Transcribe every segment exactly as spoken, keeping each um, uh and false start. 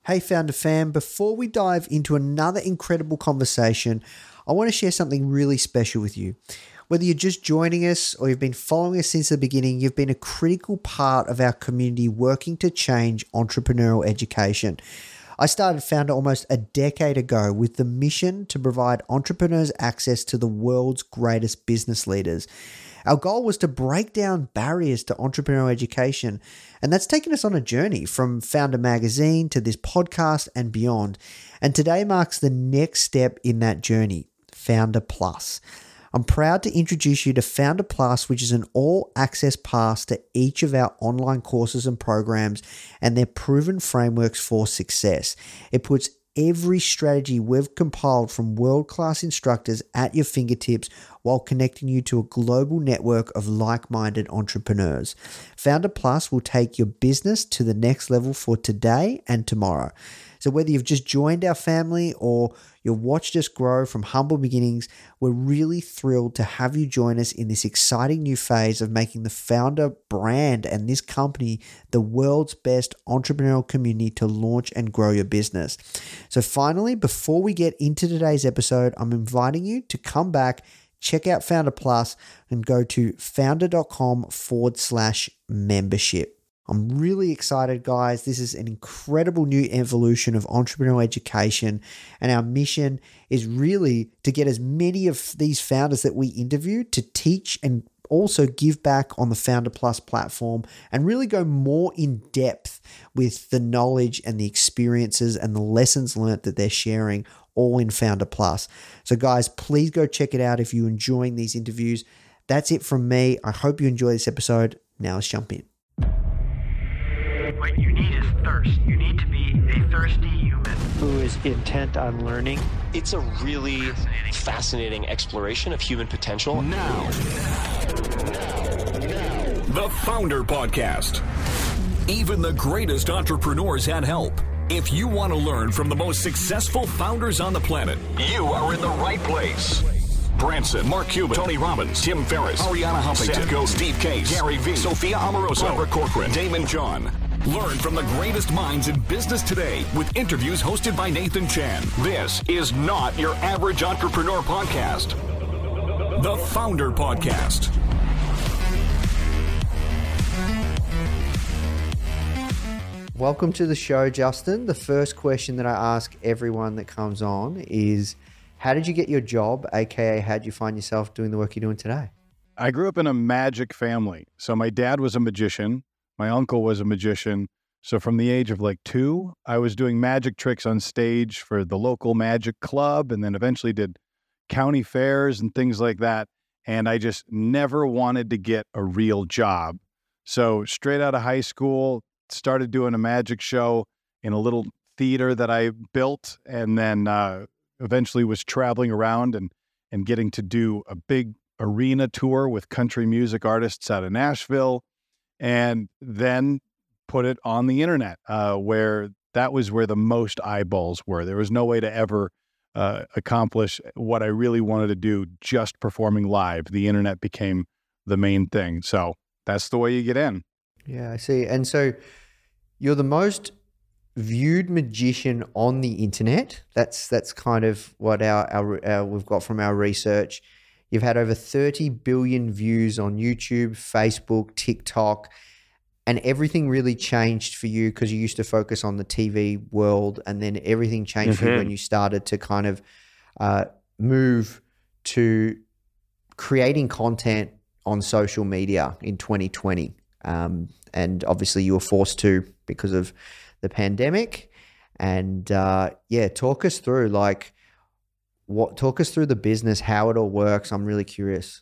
Hey, Founder Fam, before we dive into another incredible conversation, I want to share something really special with you. Whether you're just joining us or you've been following us since the beginning, you've been a critical part of our community working to change entrepreneurial education. I started Founder almost a decade ago with the mission to provide entrepreneurs access to the world's greatest business leaders. Our goal was to break down barriers to entrepreneurial education, and that's taken us on a journey from Founder Magazine to this podcast and beyond. And today marks the next step in that journey, Founder Plus. I'm proud to introduce you to Founder Plus, which is an all-access pass to each of our online courses and programs and their proven frameworks for success. It puts every strategy we've compiled from world-class instructors at your fingertips while connecting you to a global network of like-minded entrepreneurs. Founder Plus will take your business to the next level for today and tomorrow. So whether you've just joined our family or you've watched us grow from humble beginnings, we're really thrilled to have you join us in this exciting new phase of making the Founder brand and this company the world's best entrepreneurial community to launch and grow your business. So finally, before we get into today's episode, I'm inviting you to come back, check out Founder Plus, and go to founder.com forward slash membership. I'm really excited, guys. This is an incredible new evolution of entrepreneurial education, and our mission is really to get as many of these founders that we interview to teach and also give back on the Founder Plus platform and really go more in depth with the knowledge and the experiences and the lessons learned that they're sharing all in Founder Plus. So guys, please go check it out if you're enjoying these interviews. That's it from me. I hope you enjoy this episode. Now let's jump in. What you need is thirst. You need to be a thirsty human who is intent on learning. It's a really fascinating, fascinating exploration of human potential. Now, the Founder Podcast. Even the greatest entrepreneurs had help. If you want to learn from the most successful founders on the planet, you are in the right place. Branson, Mark Cuban, Tony Robbins, Tim Ferriss, Ariana Huffington, Seth Godin, Steve Case, Gary Vee, Sophia Amoruso, Barbara Corcoran, Damon John. Learn from the greatest minds in business today with interviews hosted by Nathan Chan. This is not your average entrepreneur podcast. The Founder Podcast. Welcome to the show, Justin. The first question that I ask everyone that comes on is, how did you get your job, aka how did you find yourself doing the work you're doing today? I grew up in a magic family. So my dad was a magician. My uncle was a magician. So from the age of like two, I was doing magic tricks on stage for the local magic club, and then eventually did county fairs and things like that. And I just never wanted to get a real job. So straight out of high school, started doing a magic show in a little theater that I built, and then uh, eventually was traveling around and, and getting to do a big arena tour with country music artists out of Nashville. And then put it on the internet, uh, where that was where the most eyeballs were. There was no way to ever uh, accomplish what I really wanted to do just performing live. The internet became the main thing. So that's the way you get in. Yeah, I see. And so you're the most viewed magician on the internet. That's that's kind of what our, our, our we've got from our research. You've had over thirty billion views on YouTube, Facebook, TikTok, and everything really changed for you because you used to focus on the T V world, and then everything changed mm-hmm. for you when you started to kind of uh, move to creating content on social media in twenty twenty. Um, and obviously you were forced to because of the pandemic. And uh, yeah, talk us through like, What talk us through the business, how it all works. I'm really curious.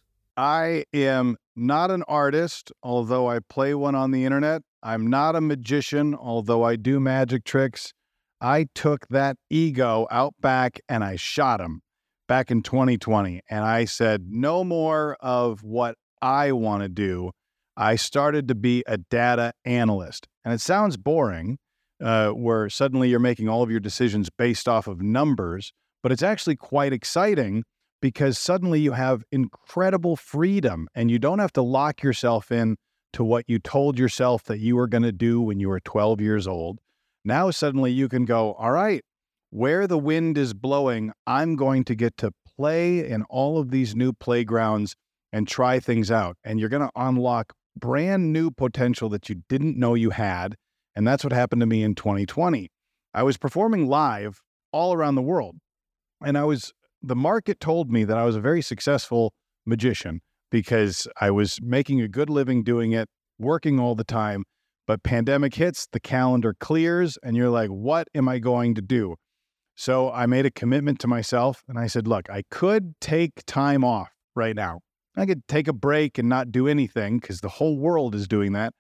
I am not an artist, although I play one on the internet. I'm not a magician, although I do magic tricks. I took that ego out back and I shot him back in twenty twenty. And I said, no more of what I want to do. I started to be a data analyst. And it sounds boring, uh, where suddenly you're making all of your decisions based off of numbers. But it's actually quite exciting because suddenly you have incredible freedom and you don't have to lock yourself in to what you told yourself that you were going to do when you were twelve years old. Now suddenly you can go, all right, where the wind is blowing, I'm going to get to play in all of these new playgrounds and try things out. And you're going to unlock brand new potential that you didn't know you had. And that's what happened to me in twenty twenty. I was performing live all around the world. And I was, the market told me that I was a very successful magician because I was making a good living doing it, working all the time. But pandemic hits, the calendar clears, and you're like, what am I going to do? So I made a commitment to myself and I said, look, I could take time off right now. I could take a break and not do anything because the whole world is doing that.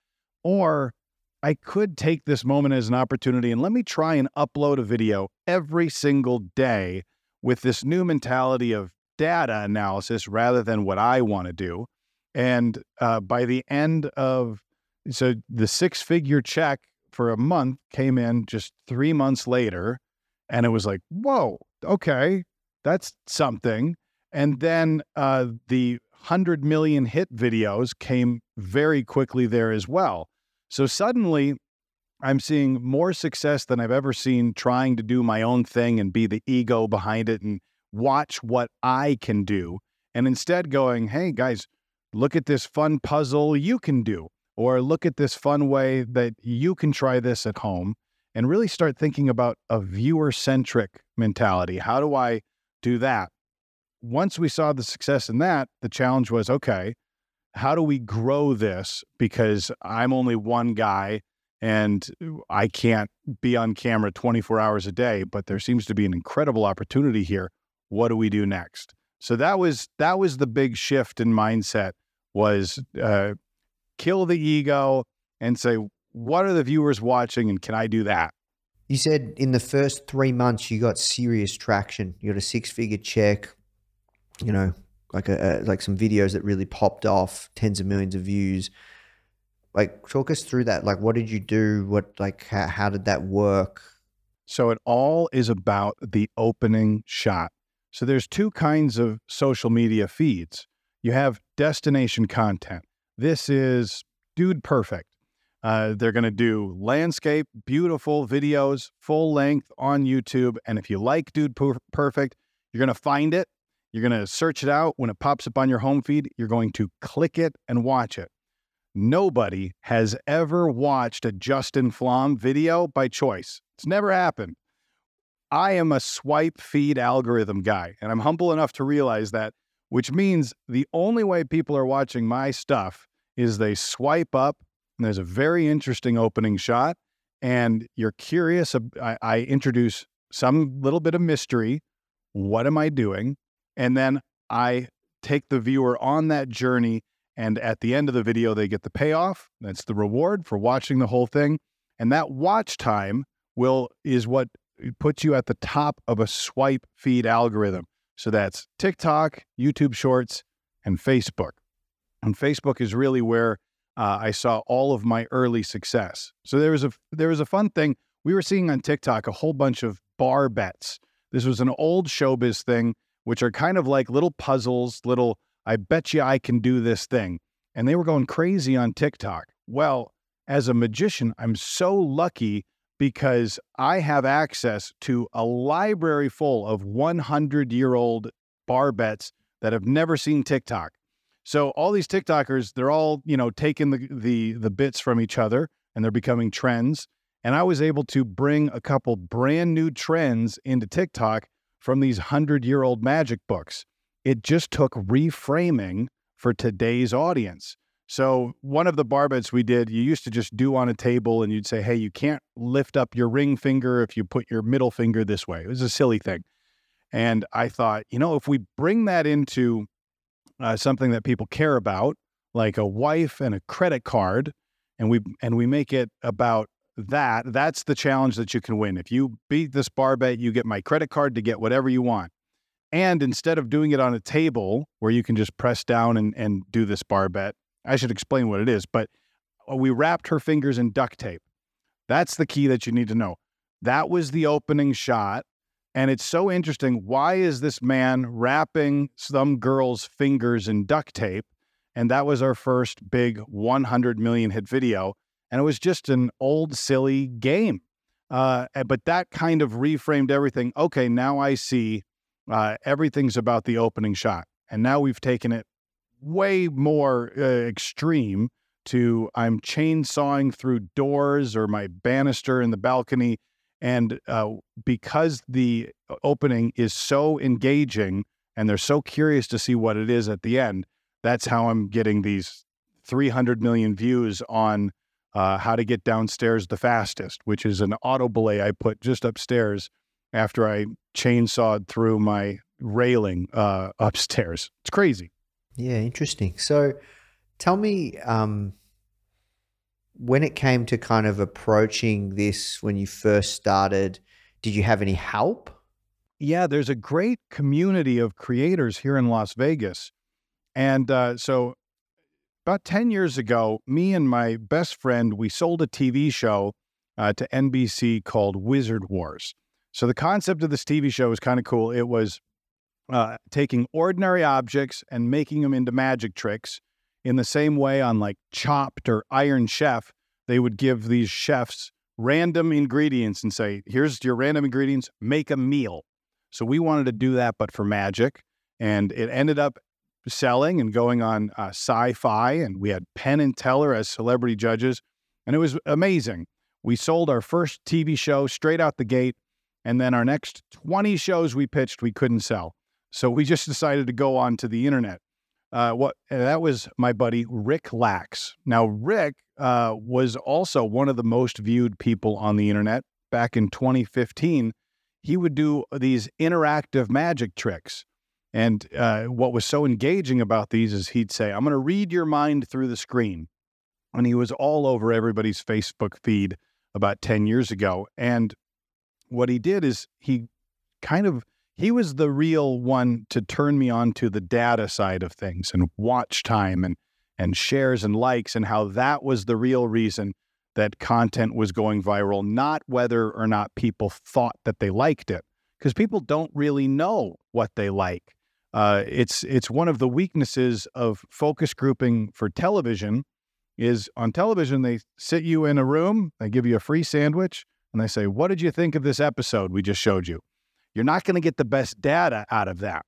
Or I could take this moment as an opportunity and let me try and upload a video every single day with this new mentality of data analysis rather than what I want to do. And uh, by the end of, so the six-figure check for a month came in just three months later. And it was like, whoa, okay, that's something. And then uh, the one hundred million hit videos came very quickly there as well. So suddenly I'm seeing more success than I've ever seen trying to do my own thing and be the ego behind it and watch what I can do. And instead going, hey, guys, look at this fun puzzle you can do, or look at this fun way that you can try this at home. And really start thinking about a viewer-centric mentality. How do I do that? Once we saw the success in that, the challenge was, okay, how do we grow this? Because I'm only one guy and I can't be on camera twenty-four hours a day, but there seems to be an incredible opportunity here. What do we do next? So that was that was the big shift in mindset, was uh, kill the ego and say, what are the viewers watching and can I do that? You said in the first three months you got serious traction. You got a six-figure check, you know, like a, a like some videos that really popped off, tens of millions of views. Like, talk us through that. Like, what did you do? What, like, how, how did that work? So it all is about the opening shot. So there's two kinds of social media feeds. You have destination content. This is Dude Perfect. Uh, they're going to do landscape, beautiful videos, full length on YouTube. And if you like Dude Per- Perfect, you're going to find it. You're going to search it out. When it pops up on your home feed, you're going to click it and watch it. Nobody has ever watched a Justin Flom video by choice. It's never happened. I am a swipe feed algorithm guy, and I'm humble enough to realize that, which means the only way people are watching my stuff is they swipe up. And there's a very interesting opening shot, and you're curious. I, I introduce some little bit of mystery. What am I doing? And then I take the viewer on that journey, and at the end of the video, they get the payoff. That's the reward for watching the whole thing. And that watch time will is what puts you at the top of a swipe feed algorithm. So that's TikTok, YouTube Shorts, and Facebook. And Facebook is really where Uh, I saw all of my early success. So there was a there was a fun thing. We were seeing on TikTok a whole bunch of bar bets. This was an old showbiz thing, which are kind of like little puzzles, little, I bet you I can do this thing. And they were going crazy on TikTok. Well, as a magician, I'm so lucky because I have access to a library full of hundred-year-old bar bets that have never seen TikTok. So all these TikTokers, they're all, you know, taking the, the, the bits from each other and they're becoming trends. And I was able to bring a couple brand new trends into TikTok from these hundred-year-old magic books. It just took reframing for today's audience. So one of the bar bets we did, you used to just do on a table and you'd say, hey, you can't lift up your ring finger if you put your middle finger this way. It was a silly thing. And I thought, you know, if we bring that into Uh, something that people care about, like a wife and a credit card, and we and we make it about that, that's the challenge that you can win. If you beat this bar bet, you get my credit card to get whatever you want. And instead of doing it on a table where you can just press down and, and do this bar bet, I should explain what it is, but we wrapped her fingers in duct tape. That's the key that you need to know. That was the opening shot. And it's so interesting. Why is this man wrapping some girl's fingers in duct tape? And that was our first big one hundred million hit video. And it was just an old, silly game. Uh, but that kind of reframed everything. Okay, now I see uh, everything's about the opening shot. And now we've taken it way more uh, extreme to I'm chainsawing through doors or my banister in the balcony. And uh, because the opening is so engaging and they're so curious to see what it is at the end, that's how I'm getting these three hundred million views on uh, how to get downstairs the fastest, which is an auto belay I put just upstairs after I chainsawed through my railing uh, upstairs. It's crazy. Yeah, interesting. So tell me, um, when it came to kind of approaching this, when you first started, did you have any help? Yeah, there's a great community of creators here in Las Vegas. And uh, so about ten years ago, me and my best friend, we sold a T V show uh, to N B C called Wizard Wars. So the concept of this T V show was kind of cool. It was uh, taking ordinary objects and making them into magic tricks. In the same way on like Chopped or Iron Chef, they would give these chefs random ingredients and say, here's your random ingredients, make a meal. So we wanted to do that, but for magic. And it ended up selling and going on uh, Sci-Fi. And we had Penn and Teller as celebrity judges. And it was amazing. We sold our first T V show straight out the gate. And then our next twenty shows we pitched, we couldn't sell. So we just decided to go on to the internet. Uh, what that was my buddy, Rick Lax. Now, Rick uh, was also one of the most viewed people on the internet. Back in twenty fifteen, he would do these interactive magic tricks. And uh, what was so engaging about these is he'd say, I'm going to read your mind through the screen. And he was all over everybody's Facebook feed about ten years ago. And what he did is he kind of He was the real one to turn me on to the data side of things and watch time and, and shares and likes, and how that was the real reason that content was going viral, not whether or not people thought that they liked it, because people don't really know what they like. Uh, it's it's one of the weaknesses of focus grouping for television is on television, they sit you in a room, they give you a free sandwich, and they say, what did you think of this episode we just showed you? You're not going to get the best data out of that.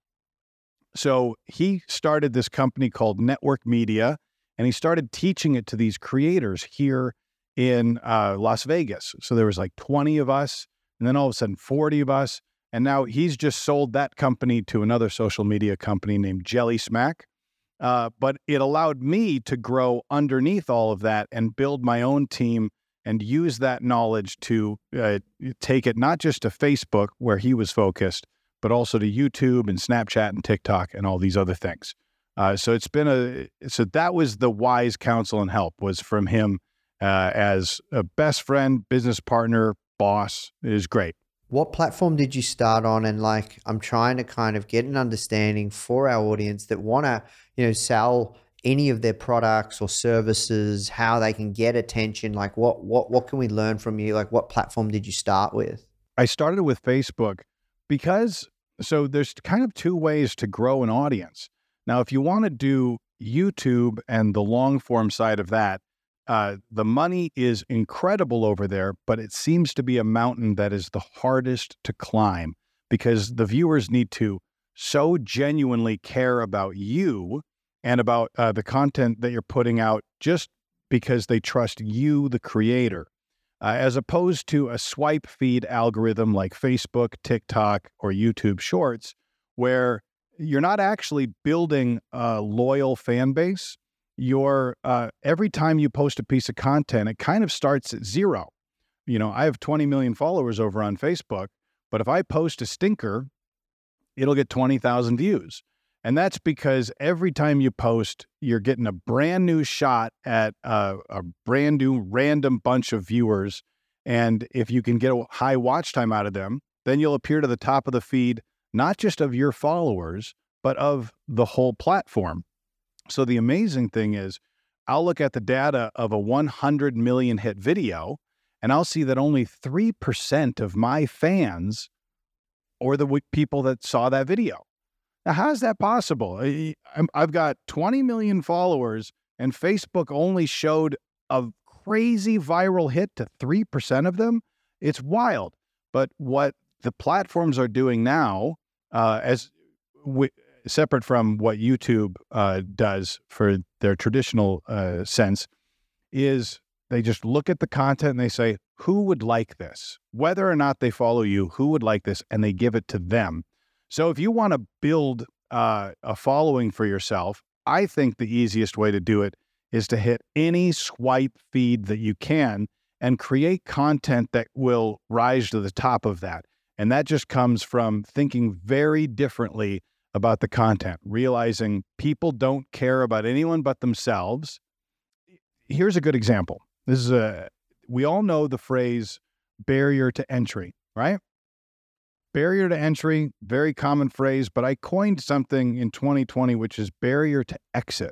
So he started this company called Network Media, and he started teaching it to these creators here in uh, Las Vegas. So there was like twenty of us, and then all of a sudden forty of us. And now he's just sold that company to another social media company named Jelly Smack. Uh, but it allowed me to grow underneath all of that and build my own team and use that knowledge to uh, take it not just to Facebook, where he was focused, but also to YouTube and Snapchat and TikTok and all these other things. Uh, so it's been a, so that was the wise counsel and help was from him uh, as a best friend, business partner, boss. It is great. What platform did you start on? And like, I'm trying to kind of get an understanding for our audience that want to, you know, sell any of their products or services, how they can get attention. Like what, what, what can we learn from you? Like what platform did you start with? I started with Facebook because, so there's kind of two ways to grow an audience. Now, if you want to do YouTube and the long form side of that, uh, the money is incredible over there, but it seems to be a mountain that is the hardest to climb because the viewers need to so genuinely care about you and about uh, the content that you're putting out just because they trust you, the creator, uh, as opposed to a swipe feed algorithm like Facebook, TikTok, or YouTube Shorts, where you're not actually building a loyal fan base. You're, uh, every time you post a piece of content, it kind of starts at zero. You know, I have twenty million followers over on Facebook, but if I post a stinker, it'll get twenty thousand views. And that's because every time you post, you're getting a brand new shot at a, a brand new random bunch of viewers. And if you can get a high watch time out of them, then you'll appear to the top of the feed, not just of your followers, but of the whole platform. So the amazing thing is I'll look at the data of a one hundred million hit video, and I'll see that only three percent of my fans or the people that saw that video. Now, how is that possible? I've got twenty million followers, and Facebook only showed a crazy viral hit to three percent of them. It's wild. But what the platforms are doing now, uh, as we, separate from what YouTube uh, does for their traditional uh, sense, is they just look at the content and they say, who would like this? Whether or not they follow you, who would like this? And they give it to them. So if you want to build uh, a following for yourself, I think the easiest way to do it is to hit any swipe feed that you can and create content that will rise to the top of that. And that just comes from thinking very differently about the content, realizing people don't care about anyone but themselves. Here's a good example. This is a, we all know the phrase barrier to entry, right? Barrier to entry, very common phrase, but I coined something in twenty twenty, which is barrier to exit.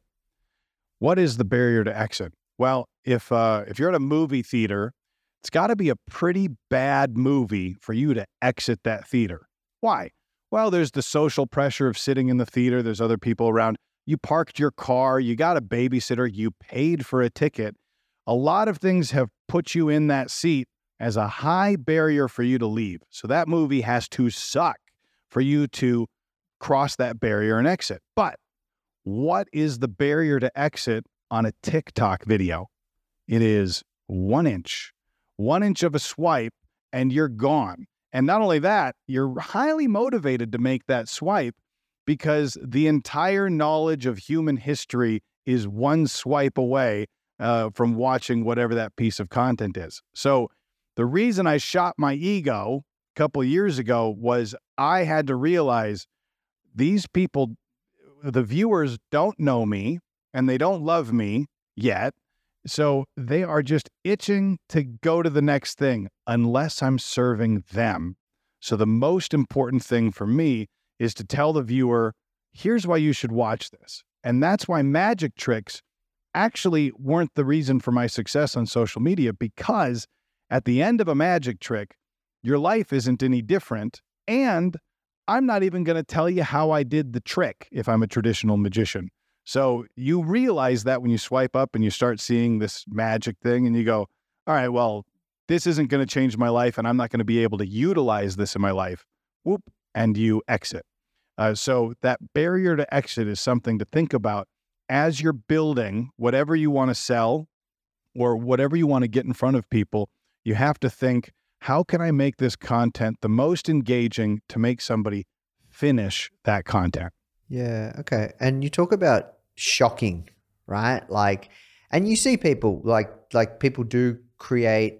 What is the barrier to exit? Well, if uh, if you're at a movie theater, it's got to be a pretty bad movie for you to exit that theater. Why? Well, there's the social pressure of sitting in the theater. There's other people around. You parked your car. You got a babysitter. You paid for a ticket. A lot of things have put you in that seat as a high barrier for you to leave. So that movie has to suck for you to cross that barrier and exit. But what is the barrier to exit on a TikTok video? It is one inch, one inch of a swipe, and you're gone. And not only that, you're highly motivated to make that swipe because the entire knowledge of human history is one swipe away uh, from watching whatever that piece of content is. So the reason I shot my ego a couple years ago was I had to realize these people, the viewers, don't know me and they don't love me yet. So they are just itching to go to the next thing unless I'm serving them. So the most important thing for me is to tell the viewer, here's why you should watch this. And that's why magic tricks actually weren't the reason for my success on social media, because at the end of a magic trick, your life isn't any different. And I'm not even going to tell you how I did the trick if I'm a traditional magician. So you realize that when you swipe up and you start seeing this magic thing and you go, all right, well, this isn't going to change my life and I'm not going to be able to utilize this in my life. Whoop, and you exit. Uh, so that barrier to exit is something to think about as you're building whatever you want to sell or whatever you want to get in front of people. You have to think, how can I make this content the most engaging to make somebody finish that content? Yeah. Okay. And you talk about shocking, right? Like, and you see people like, like people do create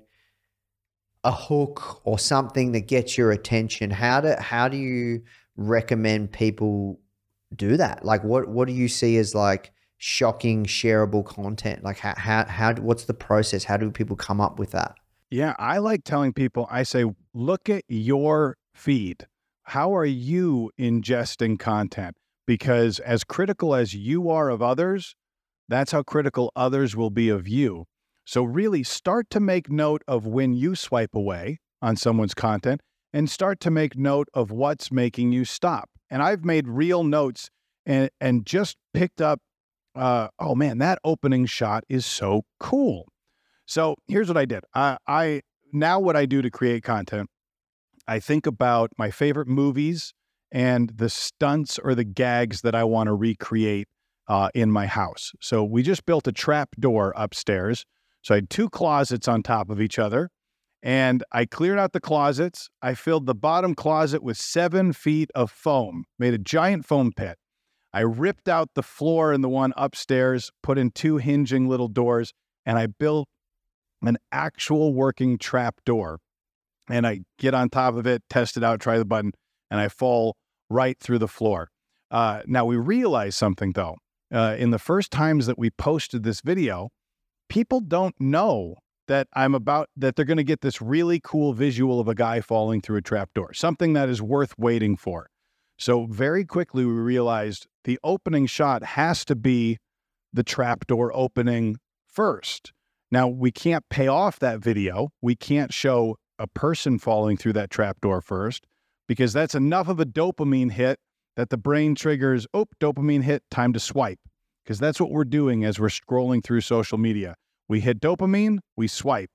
a hook or something that gets your attention. How do, how do you recommend people do that? Like what, what do you see as like shocking, shareable content? Like how, how, how, what's the process? How do people come up with that? Yeah, I like telling people, I say, look at your feed. How are you ingesting content? Because as critical as you are of others, that's how critical others will be of you. So really start to make note of when you swipe away on someone's content and start to make note of what's making you stop. And I've made real notes and, and just picked up, uh, oh man, that opening shot is so cool. So here's what I did. I, I now what I do to create content, I think about my favorite movies and the stunts or the gags that I want to recreate uh, in my house. So we just built a trap door upstairs. So I had two closets on top of each other, and I cleared out the closets. I filled the bottom closet with seven feet of foam, made a giant foam pit. I ripped out the floor in the one upstairs, put in two hinging little doors, and I built an actual working trap door. And I get on top of it, test it out, try the button, and I fall right through the floor. Uh, now we realized something though. Uh, in the first times that we posted this video, people don't know that I'm about, that they're going to get this really cool visual of a guy falling through a trap door, something that is worth waiting for. So very quickly we realized the opening shot has to be the trap door opening first. Now, we can't pay off that video. We can't show a person falling through that trapdoor first because that's enough of a dopamine hit that the brain triggers, oh, dopamine hit, time to swipe. Because that's what we're doing as we're scrolling through social media. We hit dopamine, we swipe.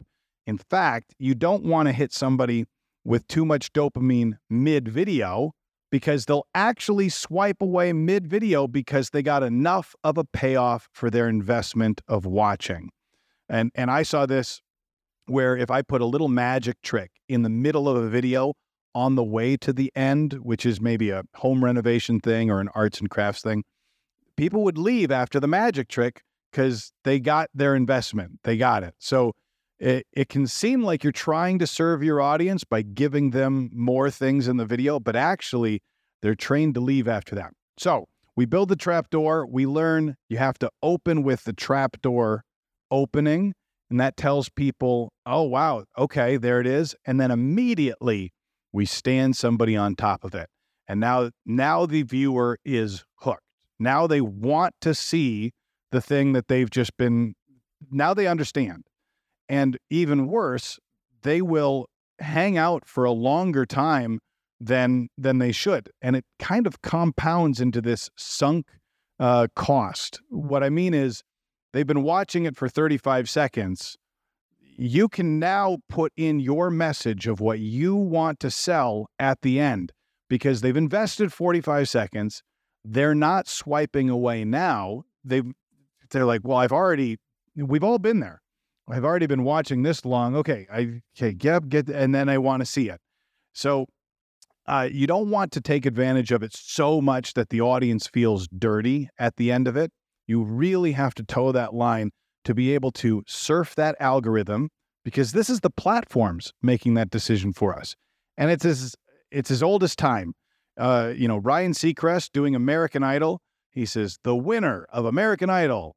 In fact, you don't want to hit somebody with too much dopamine mid-video, because they'll actually swipe away mid-video because they got enough of a payoff for their investment of watching. And and I saw this where if I put a little magic trick in the middle of a video on the way to the end, which is maybe a home renovation thing or an arts and crafts thing, people would leave after the magic trick because they got their investment. They got it. So it, it can seem like you're trying to serve your audience by giving them more things in the video, but actually they're trained to leave after that. So we build the trapdoor. We learn you have to open with the trapdoor opening, and that tells people, oh, wow, okay, there it is. And then immediately we stand somebody on top of it. And now, now the viewer is hooked. Now they want to see the thing that they've just been, now they understand. And even worse, they will hang out for a longer time than than they should. And it kind of compounds into this sunk uh, cost. What I mean is they've been watching it for thirty-five seconds. You can now put in your message of what you want to sell at the end because they've invested forty-five seconds. They're not swiping away now. They've, they're like, well, I've already, we've all been there. I've already been watching this long. Okay, I okay, get get, and then I want to see it. So uh, you don't want to take advantage of it so much that the audience feels dirty at the end of it. You really have to toe that line to be able to surf that algorithm, because this is the platforms making that decision for us, and it's as it's as old as time. Uh, you know, Ryan Seacrest doing American Idol. He says the winner of American Idol.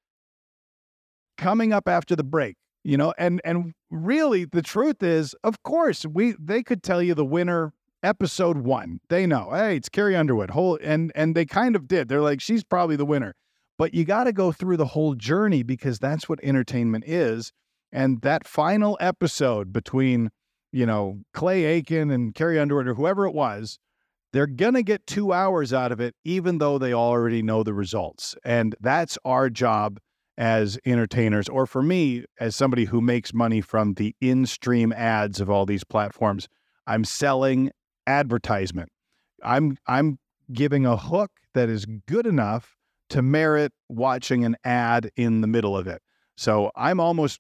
Coming up after the break, you know, and and really the truth is, of course, we they could tell you the winner episode one. They know, hey, it's Carrie Underwood. Whole and and they kind of did. They're like, she's probably the winner. But you got to go through the whole journey because that's what entertainment is. And that final episode between, you know, Clay Aiken and Carrie Underwood or whoever it was, they're going to get two hours out of it, even though they already know the results. And that's our job as entertainers, or for me, as somebody who makes money from the in-stream ads of all these platforms. I'm selling advertisement. I'm I'm giving a hook that is good enough to merit watching an ad in the middle of it. So I'm almost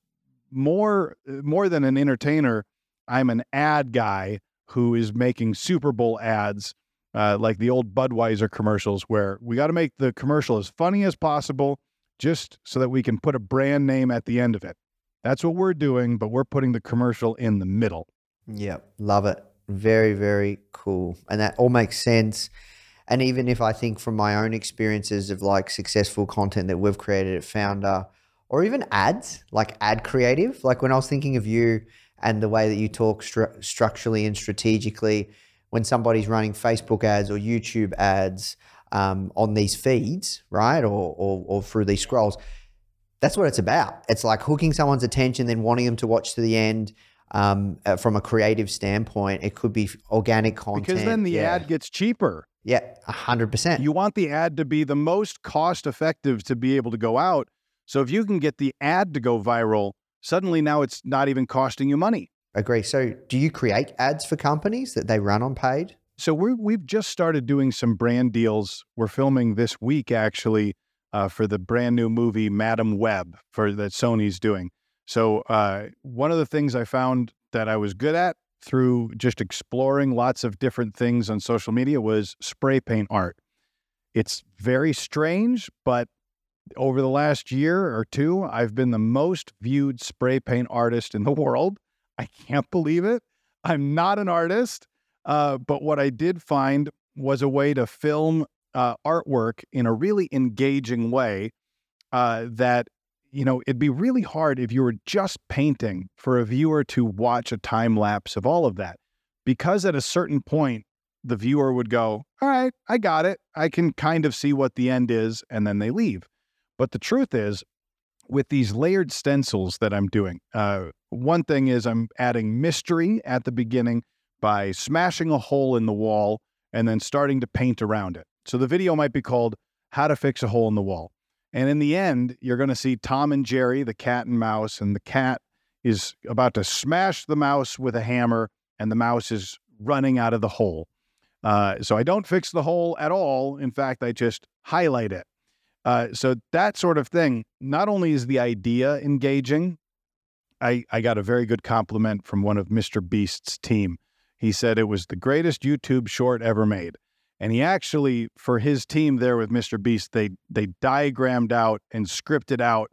more more than an entertainer. I'm an ad guy who is making Super Bowl ads, uh, like the old Budweiser commercials, where we got to make the commercial as funny as possible, just so that we can put a brand name at the end of it. That's what we're doing, but we're putting the commercial in the middle. Yep, love it. Very, very cool. And that all makes sense. And even if I think from my own experiences of like successful content that we've created at Founder, or even ads, like ad creative, like when I was thinking of you and the way that you talk stru- structurally and strategically, when somebody's running Facebook ads or YouTube ads, Um, on these feeds, right, or, or or through these scrolls, that's what it's about. It's like hooking someone's attention, then wanting them to watch to the end. Um, uh, from a creative standpoint, it could be organic content. Because then the yeah. ad gets cheaper. Yeah, a hundred percent. You want the ad to be the most cost effective to be able to go out. So if you can get the ad to go viral, suddenly now it's not even costing you money. Agree. So do you create ads for companies that they run on paid? So we're, we've just started doing some brand deals. We're filming this week, actually, uh, for the brand new movie Madam Web for that Sony's doing. So uh, one of the things I found that I was good at through just exploring lots of different things on social media was spray paint art. It's very strange, but over the last year or two, I've been the most viewed spray paint artist in the world. I can't believe it. I'm not an artist. Uh, but what I did find was a way to film uh, artwork in a really engaging way uh, that, you know, it'd be really hard if you were just painting for a viewer to watch a time lapse of all of that. Because at a certain point, the viewer would go, all right, I got it. I can kind of see what the end is, and then they leave. But the truth is, with these layered stencils that I'm doing, uh, one thing is I'm adding mystery at the beginning by smashing a hole in the wall and then starting to paint around it. So the video might be called How to Fix a Hole in the Wall. And in the end, you're going to see Tom and Jerry, the cat and mouse, and the cat is about to smash the mouse with a hammer, and the mouse is running out of the hole. Uh, so I don't fix the hole at all. In fact, I just highlight it. Uh, so that sort of thing, not only is the idea engaging, I, I got a very good compliment from one of Mister Beast's team. He said it was the greatest YouTube short ever made. And he actually, for his team there with Mister Beast, they they diagrammed out and scripted out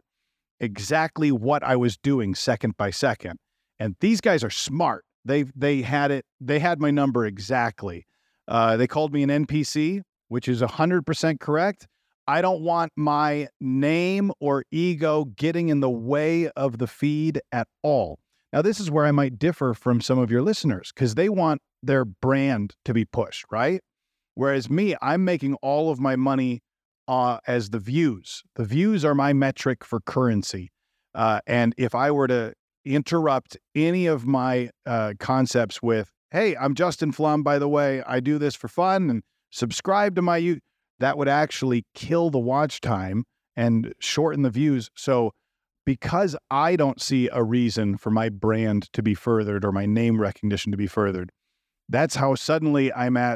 exactly what I was doing second by second. And these guys are smart. They they had it. They had my number exactly. Uh, they called me an N P C, which is one hundred percent correct. I don't want my name or ego getting in the way of the feed at all. Now, this is where I might differ from some of your listeners because they want their brand to be pushed, right? Whereas me, I'm making all of my money uh, as the views. The views are my metric for currency. Uh, and if I were to interrupt any of my uh, concepts with, hey, I'm Justin Flum, by the way, I do this for fun, and subscribe to my YouTube, that would actually kill the watch time and shorten the views. So because I don't see a reason for my brand to be furthered or my name recognition to be furthered, that's how suddenly I'm at.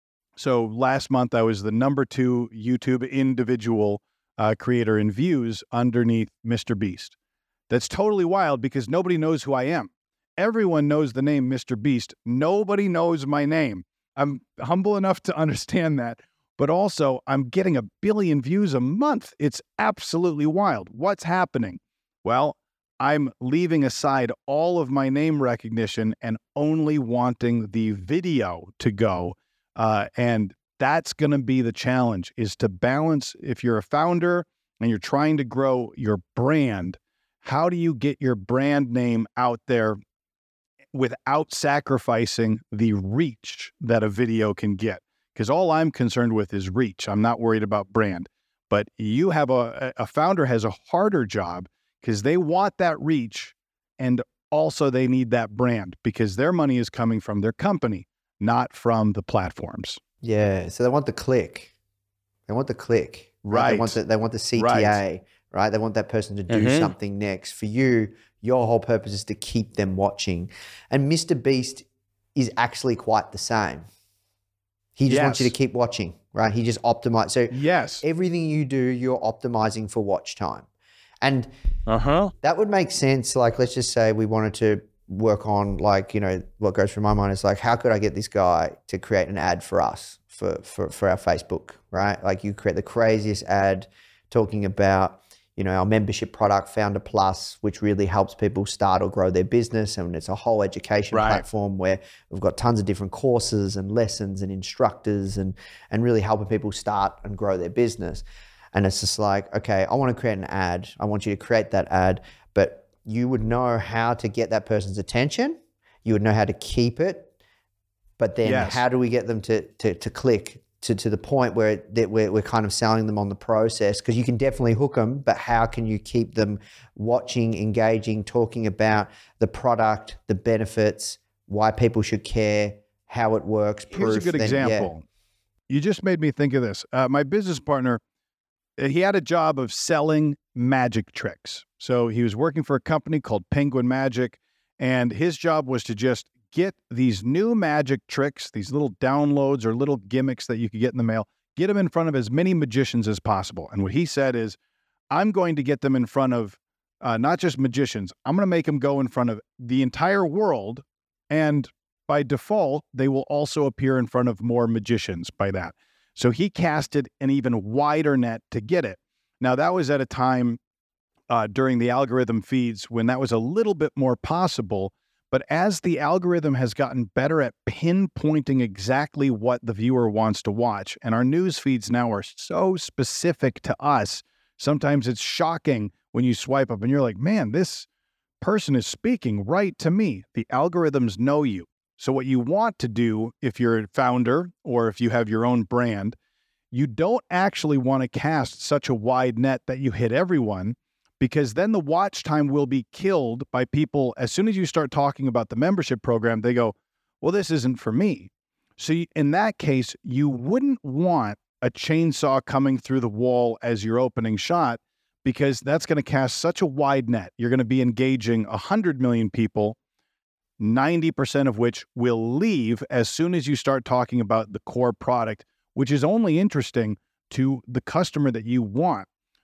So last month I was the number two YouTube individual uh, creator in views underneath Mister Beast. That's totally wild because nobody knows who I am. Everyone knows the name Mister Beast. Nobody knows my name. I'm humble enough to understand that. But also, I'm getting a billion views a month. It's absolutely wild. What's happening? Well, I'm leaving aside all of my name recognition and only wanting the video to go. Uh, and that's going to be the challenge, is to balance. If you're a founder and you're trying to grow your brand, how do you get your brand name out there without sacrificing the reach that a video can get? Because all I'm concerned with is reach. I'm not worried about brand. But you have a, a founder has a harder job because they want that reach, and also they need that brand because their money is coming from their company, not from the platforms. Yeah. So they want the click. They want the click. Right. They want the, they want the C T A, right. right? They want that person to do Mm-hmm. something next. For you, your whole purpose is to keep them watching. And Mister Beast is actually quite the same. He just Yes. wants you to keep watching, right? He just optimizes. So Yes. everything you do, you're optimizing for watch time. And Uh-huh. that would make sense. Like, let's just say we wanted to work on, like, you know, what goes through my mind is like, how could I get this guy to create an ad for us, for, for, for our Facebook, right? Like, you create the craziest ad talking about, you know, our membership product, Founder Plus, which really helps people start or grow their business. And it's a whole education Right. platform where we've got tons of different courses and lessons and instructors and, and really helping people start and grow their business. And it's just like, okay, I want to create an ad. I want you to create that ad, but you would know how to get that person's attention. You would know how to keep it. But then Yes. how do we get them to to, to click to, to the point where that we're, we're kind of selling them on the process? Because you can definitely hook them, but how can you keep them watching, engaging, talking about the product, the benefits, why people should care, how it works, proof. Here's a good then, yeah. example. You just made me think of this. Uh, my business partner, he had a job of selling magic tricks. So he was working for a company called Penguin Magic, and his job was to just get these new magic tricks, these little downloads or little gimmicks that you could get in the mail, get them in front of as many magicians as possible. And what he said is, I'm going to get them in front of uh, not just magicians, I'm going to make them go in front of the entire world. And by default, they will also appear in front of more magicians by that. So he casted an even wider net to get it. Now, that was at a time uh, during the algorithm feeds when that was a little bit more possible. But as the algorithm has gotten better at pinpointing exactly what the viewer wants to watch, and our news feeds now are so specific to us, sometimes it's shocking when you swipe up and you're like, man, this person is speaking right to me. The algorithms know you. So what you want to do if you're a founder or if you have your own brand, you don't actually want to cast such a wide net that you hit everyone, because then the watch time will be killed by people. As soon as you start talking about the membership program, they go, well, this isn't for me. So you, in that case, you wouldn't want a chainsaw coming through the wall as your opening shot, because that's going to cast such a wide net. You're going to be engaging one hundred million people, ninety percent of which will leave as soon as you start talking about the core product, which is only interesting to the customer that you want.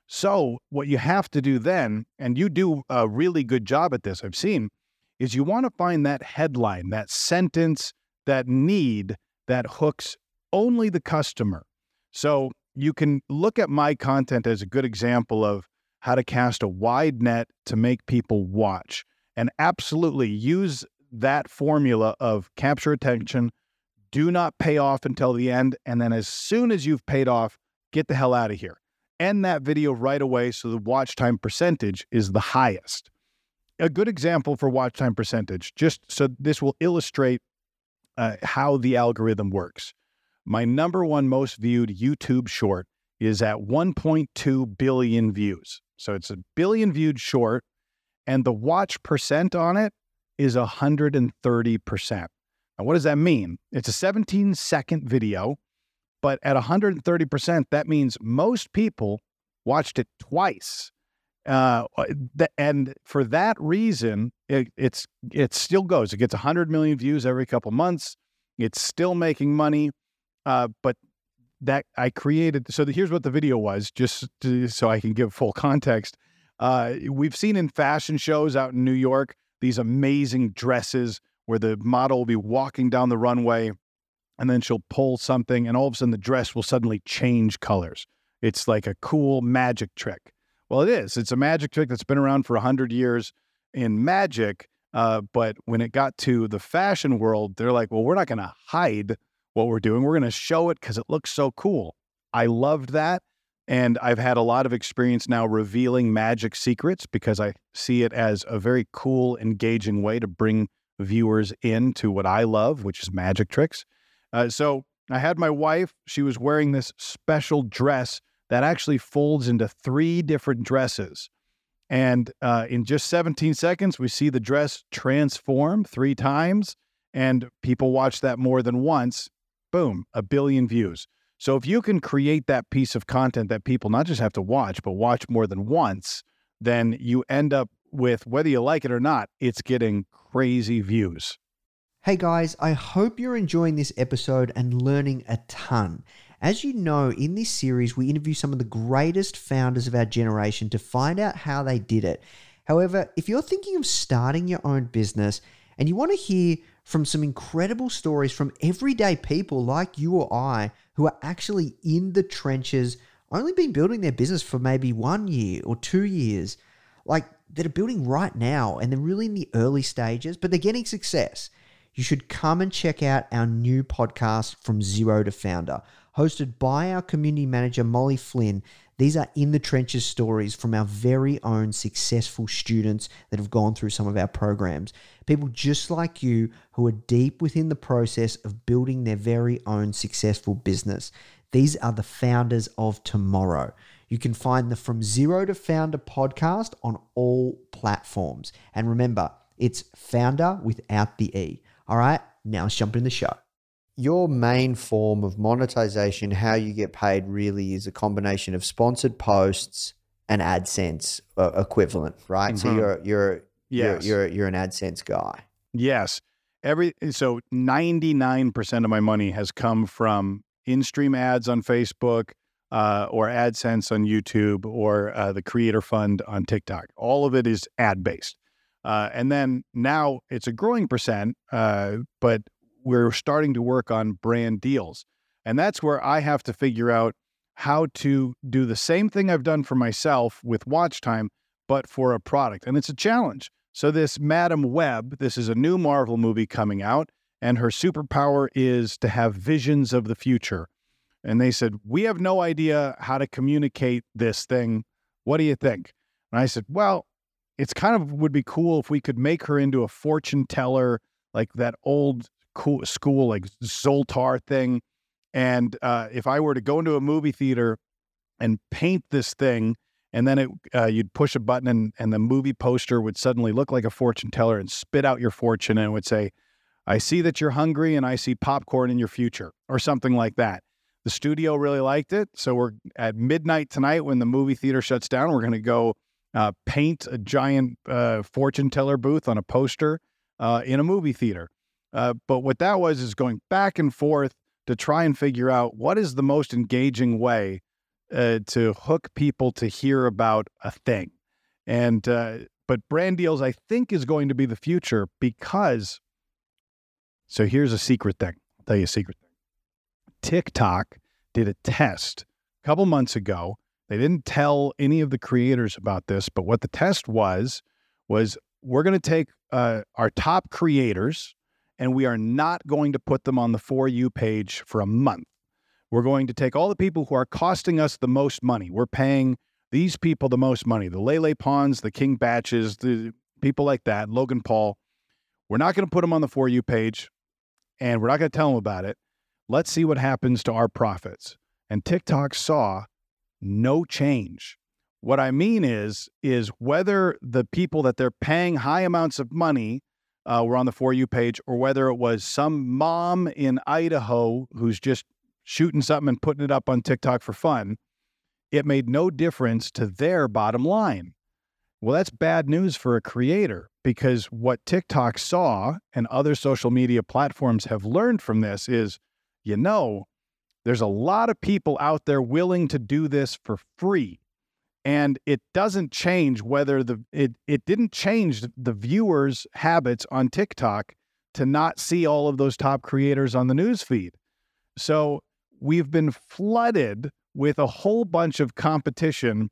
So what you have to do then, and you do a really good job at this, I've seen, is you want to find that headline, that sentence, that need that hooks only the customer. So you can look at my content as a good example of how to cast a wide net to make people watch, and absolutely use that formula of capture attention, do not pay off until the end, and then as soon as you've paid off, get the hell out of here. End that video right away so the watch time percentage is the highest. A good example for watch time percentage, just so this will illustrate uh, how the algorithm works. My number one most viewed YouTube short is at one point two billion views. So it's a billion viewed short, and the watch percent on it is one hundred thirty percent. Now, what does that mean? It's a seventeen second video, but at one hundred thirty percent, that means most people watched it twice. Uh, th- and for that reason, it, it's it still goes. It gets one hundred million views every couple months. It's still making money. Uh, but that I created. So the, here's what the video was, just to, so I can give full context. Uh, we've seen in fashion shows out in New York these amazing dresses where the model will be walking down the runway, and then she'll pull something, and all of a sudden the dress will suddenly change colors. It's like a cool magic trick. Well, it is. It's a magic trick that's been around for one hundred years in magic, uh, but when it got to the fashion world, they're like, well, we're not going to hide what we're doing. We're going to show it because it looks so cool. I loved that, and I've had a lot of experience now revealing magic secrets because I see it as a very cool, engaging way to bring viewers into what I love, which is magic tricks. Uh, so I had my wife, she was wearing this special dress that actually folds into three different dresses. And uh, in just seventeen seconds, we see the dress transform three times, and people watch that more than once. Boom, a billion views. So if you can create that piece of content that people not just have to watch, but watch more than once, then you end up with, whether you like it or not, it's getting crazy views. Hey guys, I hope you're enjoying this episode and learning a ton. As you know, in this series, we interview some of the greatest founders of our generation to find out how they did it. However, if you're thinking of starting your own business and you want to hear from some incredible stories from everyday people like you or I who are actually in the trenches, only been building their business for maybe one year or two years, like that are building right now and they're really in the early stages, but they're getting success, you should come and check out our new podcast, From Zero to Founder, hosted by our community manager, Molly Flynn. These are in the trenches stories from our very own successful students that have gone through some of our programs. People just like you who are deep within the process of building their very own successful business. These are the founders of tomorrow. You can find the From Zero to Founder podcast on all platforms. And remember, it's founder without the E. All right, now let's jump in the show. Your main form of monetization, how you get paid, really is a combination of sponsored posts and AdSense uh, equivalent, right? Mm-hmm. So you're you're yes. you're you're you're an AdSense guy. Yes. Every so ninety-nine percent of my money has come from in-stream ads on Facebook, uh, or AdSense on YouTube, or uh, the Creator Fund on TikTok. All of it is ad-based. Uh, and then now it's a growing percent, uh, but we're starting to work on brand deals. And that's where I have to figure out how to do the same thing I've done for myself with watch time, but for a product. And it's a challenge. So this Madam Web, this is a new Marvel movie coming out, and her superpower is to have visions of the future. And they said, we have no idea how to communicate this thing. What do you think? And I said, well, it's kind of would be cool if we could make her into a fortune teller, like that old cool school, like Zoltar thing. And uh, if I were to go into a movie theater and paint this thing, and then it, uh, you'd push a button and, and the movie poster would suddenly look like a fortune teller and spit out your fortune, and it would say, I see that you're hungry and I see popcorn in your future, or something like that. The studio really liked it. So we're at midnight tonight when the movie theater shuts down, we're going to go uh, paint a giant uh, fortune teller booth on a poster uh, in a movie theater. Uh, but what that was is going back and forth to try and figure out what is the most engaging way uh, to hook people to hear about a thing. And, uh, but brand deals, I think, is going to be the future because, so here's a secret thing. I'll tell you a secret thing. TikTok did a test a couple months ago. They didn't tell any of the creators about this, but what the test was, was we're going to take uh, our top creators and we are not going to put them on the For You page for a month. We're going to take all the people who are costing us the most money. We're paying these people the most money, the Lele Pons, the King Batches, the people like that, Logan Paul. We're not going to put them on the For You page and we're not going to tell them about it. Let's see what happens to our profits. And TikTok saw no change. What I mean is, is whether the people that they're paying high amounts of money uh, were on the For You page, or whether it was some mom in Idaho who's just shooting something and putting it up on TikTok for fun, it made no difference to their bottom line. Well, that's bad news for a creator, because what TikTok saw and other social media platforms have learned from this is, you know, there's a lot of people out there willing to do this for free. And it doesn't change whether the, it, it didn't change the viewers' habits on TikTok to not see all of those top creators on the news feed. So we've been flooded with a whole bunch of competition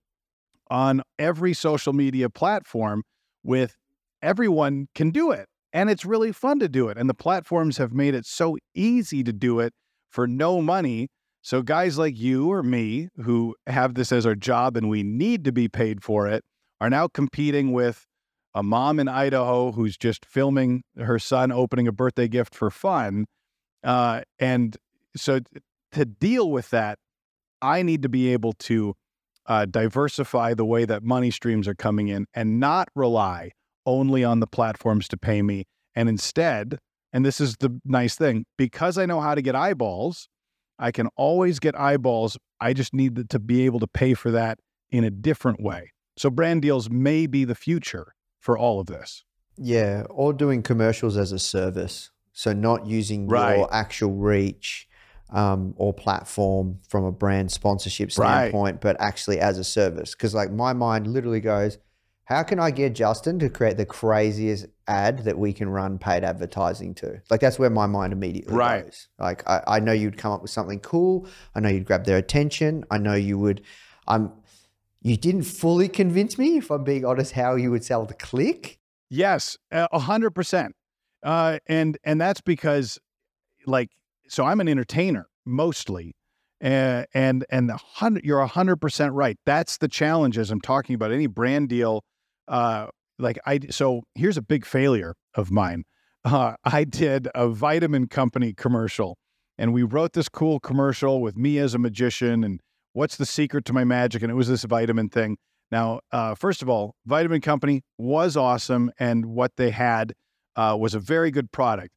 on every social media platform with everyone can do it. And it's really fun to do it. And the platforms have made it so easy to do it for no money. So guys like you or me who have this as our job and we need to be paid for it are now competing with a mom in Idaho who's just filming her son opening a birthday gift for fun. Uh, and so to deal with that, I need to be able to uh, diversify the way that money streams are coming in and not rely only on the platforms to pay me. And instead, and this is the nice thing, because I know how to get eyeballs, I can always get eyeballs. I just need to be able to pay for that in a different way. So brand deals may be the future for all of this. Yeah, or doing commercials as a service. So not using Right. your actual reach um, or platform from a brand sponsorship standpoint, right. but actually as a service. Because like my mind literally goes, how can I get Justin to create the craziest ad that we can run paid advertising to? Like that's where my mind immediately right. goes. Like I, I know you'd come up with something cool. I know you'd grab their attention. I know you would. I'm. You didn't fully convince me, if I'm being honest, how you would sell the click. Yes, a hundred percent. Uh, and and that's because, like, so I'm an entertainer mostly, uh, and and the hundred, you're a hundred percent right. That's the challenge as I'm talking about any brand deal. Uh, like I, so here's a big failure of mine. Uh, I did a vitamin company commercial and we wrote this cool commercial with me as a magician and what's the secret to my magic? And it was this vitamin thing. Now, uh, first of all, Vitamin Company was awesome. And what they had uh, was a very good product.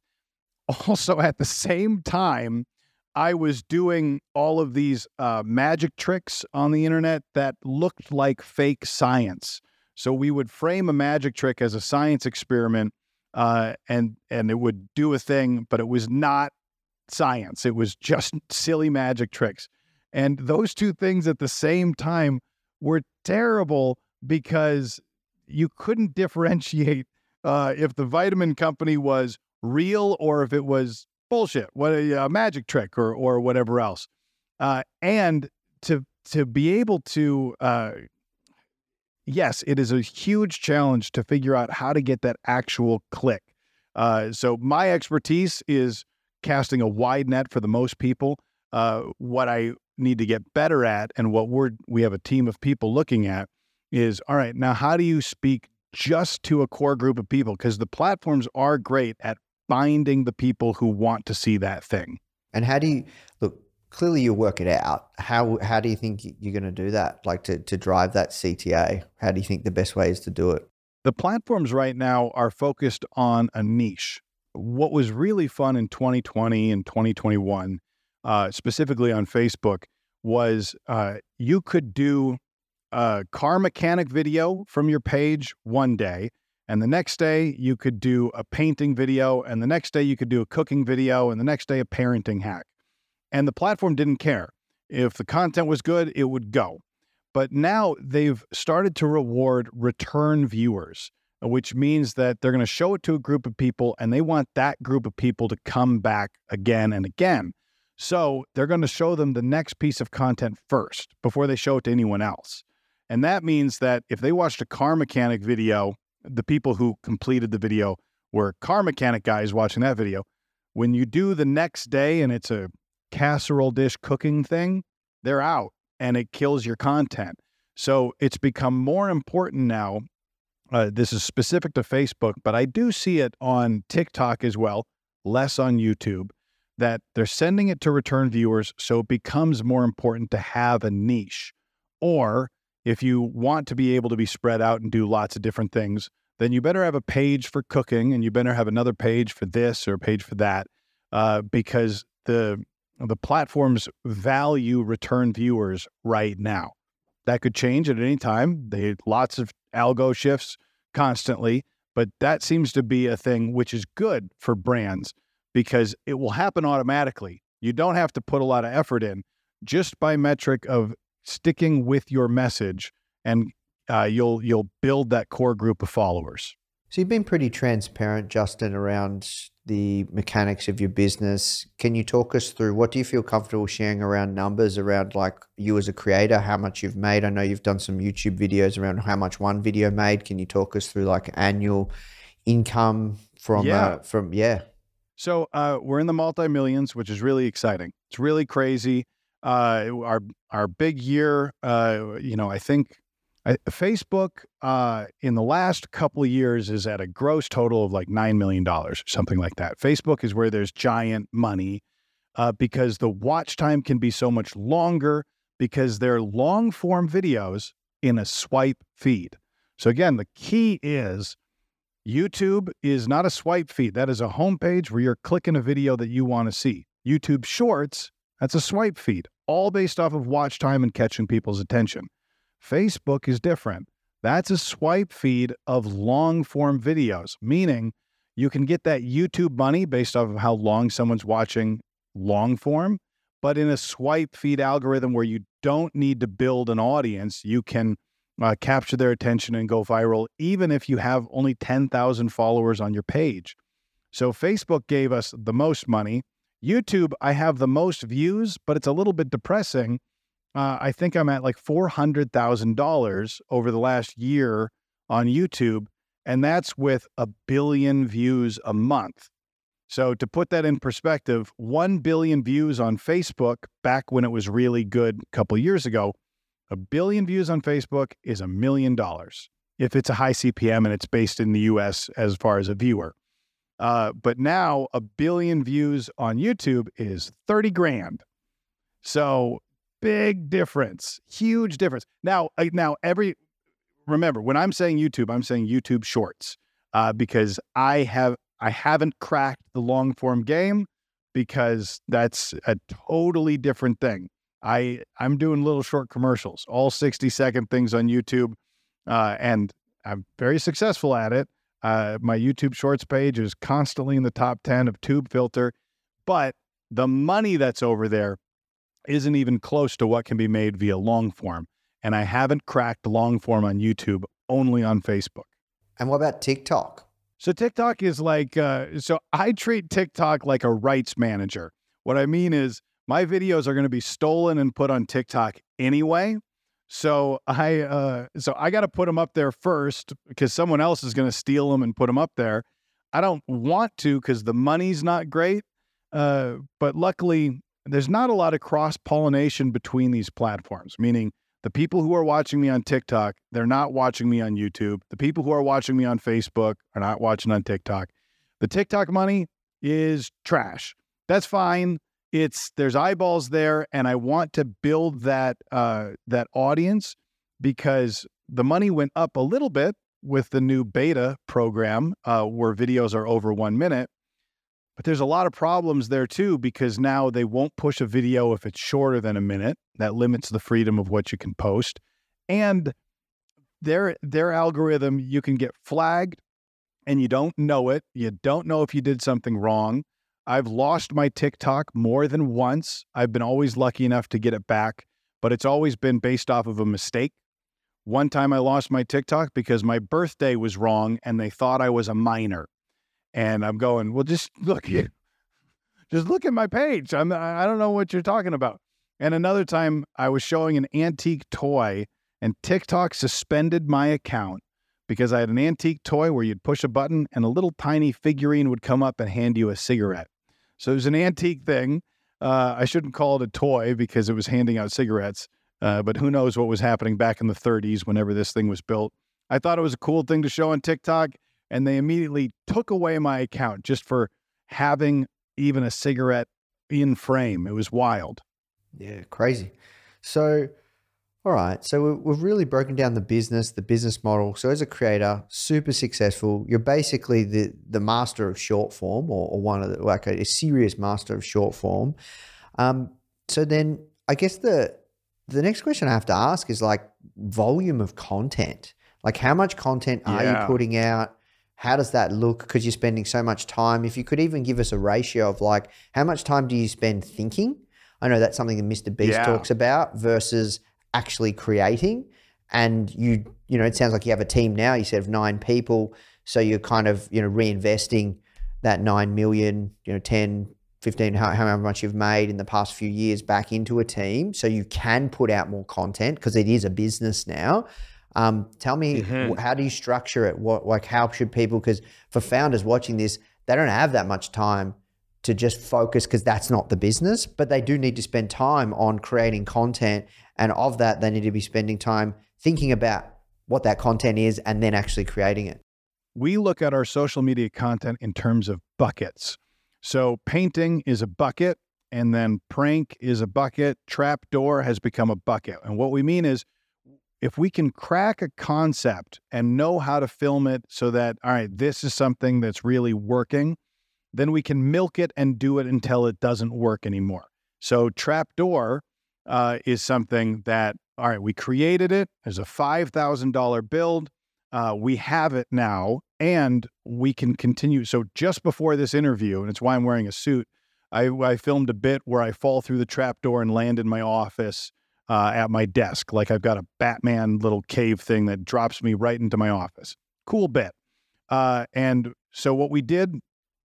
Also at the same time, I was doing all of these uh, magic tricks on the internet that looked like fake science. So we would frame a magic trick as a science experiment, uh, and and it would do a thing, but it was not science. It was just silly magic tricks. And those two things at the same time were terrible because you couldn't differentiate uh, if the Vitamin Company was real or if it was bullshit, what a, a magic trick or or whatever else. Uh, and to to be able to uh, yes, it is a huge challenge to figure out how to get that actual click. Uh, so my expertise is casting a wide net for the most people. Uh, what I need to get better at and what we're, we have a team of people looking at is, all right, now how do you speak just to a core group of people? Because the platforms are great at finding the people who want to see that thing. And how do you, look, clearly you work it out. How how do you think you're going to do that? Like to, to drive that C T A? How do you think the best way is to do it? The platforms right now are focused on a niche. What was really fun in twenty twenty and twenty twenty-one uh, specifically on Facebook, was uh, you could do a car mechanic video from your page one day, and the next day you could do a painting video, and the next day you could do a cooking video, and the next day a parenting hack. And the platform didn't care. If the content was good, it would go. But now they've started to reward return viewers, which means that they're going to show it to a group of people, and they want that group of people to come back again and again. So they're going to show them the next piece of content first before they show it to anyone else. And that means that if they watched a car mechanic video, the people who completed the video were car mechanic guys watching that video. When you do the next day and it's a casserole dish cooking thing, they're out and it kills your content. So it's become more important now. Uh, this is specific to Facebook, but I do see it on TikTok as well, less on YouTube, that they're sending it to return viewers. So it becomes more important to have a niche. Or if you want to be able to be spread out and do lots of different things, then you better have a page for cooking, and you better have another page for this or a page for that, uh, because the the platforms value return viewers right now. That could change at any time. They lots of algo shifts constantly, but that seems to be a thing which is good for brands because it will happen automatically. You don't have to put a lot of effort in, just by metric of sticking with your message, and uh, you'll you'll build that core group of followers. So you've been pretty transparent, Justin, around the mechanics of your business. Can you talk us through what do you feel comfortable sharing around numbers, around like you as a creator, how much you've made? I know you've done some YouTube videos around how much one video made. Can you talk us through like annual income from, yeah. Uh, from, yeah. So uh, we're in the multi-millions, which is really exciting. It's really crazy. Uh, our, our big year, uh, you know, I think I, Facebook uh, in the last couple of years is at a gross total of like nine million dollars, something like that. Facebook is where there's giant money uh, because the watch time can be so much longer because they're long form videos in a swipe feed. So again, the key is YouTube is not a swipe feed. That is a homepage where you're clicking a video that you want to see. YouTube Shorts, that's a swipe feed, all based off of watch time and catching people's attention. Facebook is different. That's a swipe feed of long form videos, meaning you can get that YouTube money based off of how long someone's watching long form, but in a swipe feed algorithm where you don't need to build an audience, you can uh, capture their attention and go viral, even if you have only ten thousand followers on your page. So Facebook gave us the most money. YouTube, I have the most views, but it's a little bit depressing. Uh, I think I'm at like four hundred thousand dollars over the last year on YouTube, and that's with a billion views a month. So to put that in perspective, one billion views on Facebook back when it was really good a couple years ago, a billion views on Facebook is a million dollars if it's a high C P M and it's based in the U S as far as a viewer. Uh, but now a billion views on YouTube is thirty grand. So big difference, huge difference. Now, now every, remember when I'm saying YouTube, I'm saying YouTube Shorts, uh, because I have, I haven't cracked the long form game because that's a totally different thing. I, I'm doing little short commercials, all sixty second things on YouTube, uh, and I'm very successful at it. Uh, my YouTube Shorts page is constantly in the top ten of TubeFilter, but the money that's over there isn't even close to what can be made via long form. And I haven't cracked long form on YouTube, only on Facebook. And what about TikTok? So TikTok is like, uh, so I treat TikTok like a rights manager. What I mean is my videos are going to be stolen and put on TikTok anyway. So I, uh, so I got to put them up there first because someone else is going to steal them and put them up there. I don't want to because the money's not great. Uh, but luckily, there's not a lot of cross-pollination between these platforms, meaning the people who are watching me on TikTok, they're not watching me on YouTube. The people who are watching me on Facebook are not watching on TikTok. The TikTok money is trash. That's fine. It's there's eyeballs there, and I want to build that uh, that audience because the money went up a little bit with the new beta program uh, where videos are over one minute. But there's a lot of problems there too, because now they won't push a video if it's shorter than a minute. That limits the freedom of what you can post. And their their algorithm, you can get flagged and you don't know it. You don't know if you did something wrong. I've lost my TikTok more than once. I've been always lucky enough to get it back, but it's always been based off of a mistake. One time I lost my TikTok because my birthday was wrong and they thought I was a minor. And I'm going, well, just look here. Just look at my page. I'm, I don't know what you're talking about. And another time I was showing an antique toy and TikTok suspended my account because I had an antique toy where you'd push a button and a little tiny figurine would come up and hand you a cigarette. So it was an antique thing. Uh, I shouldn't call it a toy because it was handing out cigarettes, uh, but who knows what was happening back in the thirties whenever this thing was built. I thought it was a cool thing to show on TikTok, and they immediately took away my account just for having even a cigarette in frame. It was wild. Yeah, crazy. So, all right. So we- we've really broken down the business, the business model. So as a creator, super successful. You're basically the the master of short form, or, or one of the like a, a serious master of short form. Um, so then I guess the the next question I have to ask is like volume of content. Like how much content are Yeah. you putting out? How does that look? Because you're spending so much time. If you could even give us a ratio of like how much time do you spend thinking? I know that's something that Mister Beast Yeah. talks about versus actually creating. And you, you know, it sounds like you have a team now, you said of nine people. So you're kind of, you know, reinvesting that nine million, you know, ten, fifteen, how- however much you've made in the past few years back into a team. So you can put out more content because it is a business now. Um, tell me, Mhm. wh- how do you structure it? What, like, how should people, because for founders watching this, they don't have that much time to just focus because that's not the business, but they do need to spend time on creating content. And of that, they need to be spending time thinking about what that content is and then actually creating it. We look at our social media content in terms of buckets. So painting is a bucket, and then prank is a bucket. Trapdoor has become a bucket. And what we mean is if we can crack a concept and know how to film it so that, all right, this is something that's really working, then we can milk it and do it until it doesn't work anymore. So Trapdoor uh, is something that, all right, we created it as a five thousand dollars build. Uh, we have it now, and we can continue. So just before this interview, and it's why I'm wearing a suit, I, I filmed a bit where I fall through the trapdoor and land in my office uh, at my desk. Like I've got a Batman little cave thing that drops me right into my office. Cool bit. Uh, and so what we did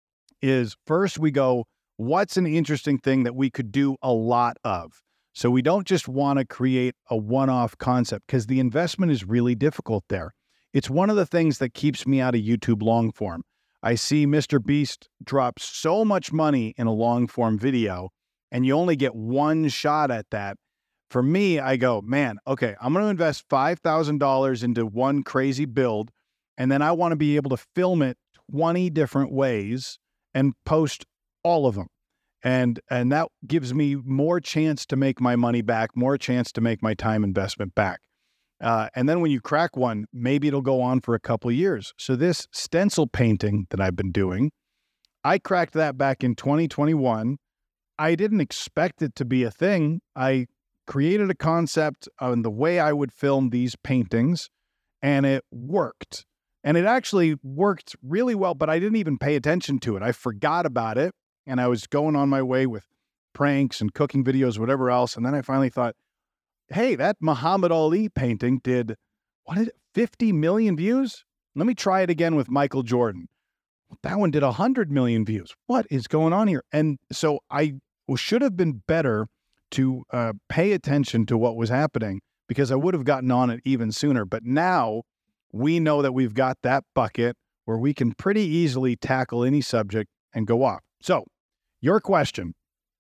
is first we go, what's an interesting thing that we could do a lot of? So we don't just want to create a one-off concept because the investment is really difficult there. It's one of the things that keeps me out of YouTube long form. I see Mister Beast drop so much money in a long form video and you only get one shot at that. For me, I go, man, okay, I'm going to invest five thousand dollars into one crazy build, and then I want to be able to film it twenty different ways and post all of them. And and that gives me more chance to make my money back, more chance to make my time investment back. Uh, and then when you crack one, maybe it'll go on for a couple of years. So this stencil painting that I've been doing, I cracked that back in twenty twenty-one. I didn't expect it to be a thing. I created a concept on the way I would film these paintings, and it worked. And it actually worked really well, but I didn't even pay attention to it. I forgot about it, and I was going on my way with pranks and cooking videos, whatever else. And then I finally thought, hey, that Muhammad Ali painting did, what did it, fifty million views? Let me try it again with Michael Jordan. That one did one hundred million views. What is going on here? And so I should have been better to uh, pay attention to what was happening because I would have gotten on it even sooner. But now we know that we've got that bucket where we can pretty easily tackle any subject and go off. So your question,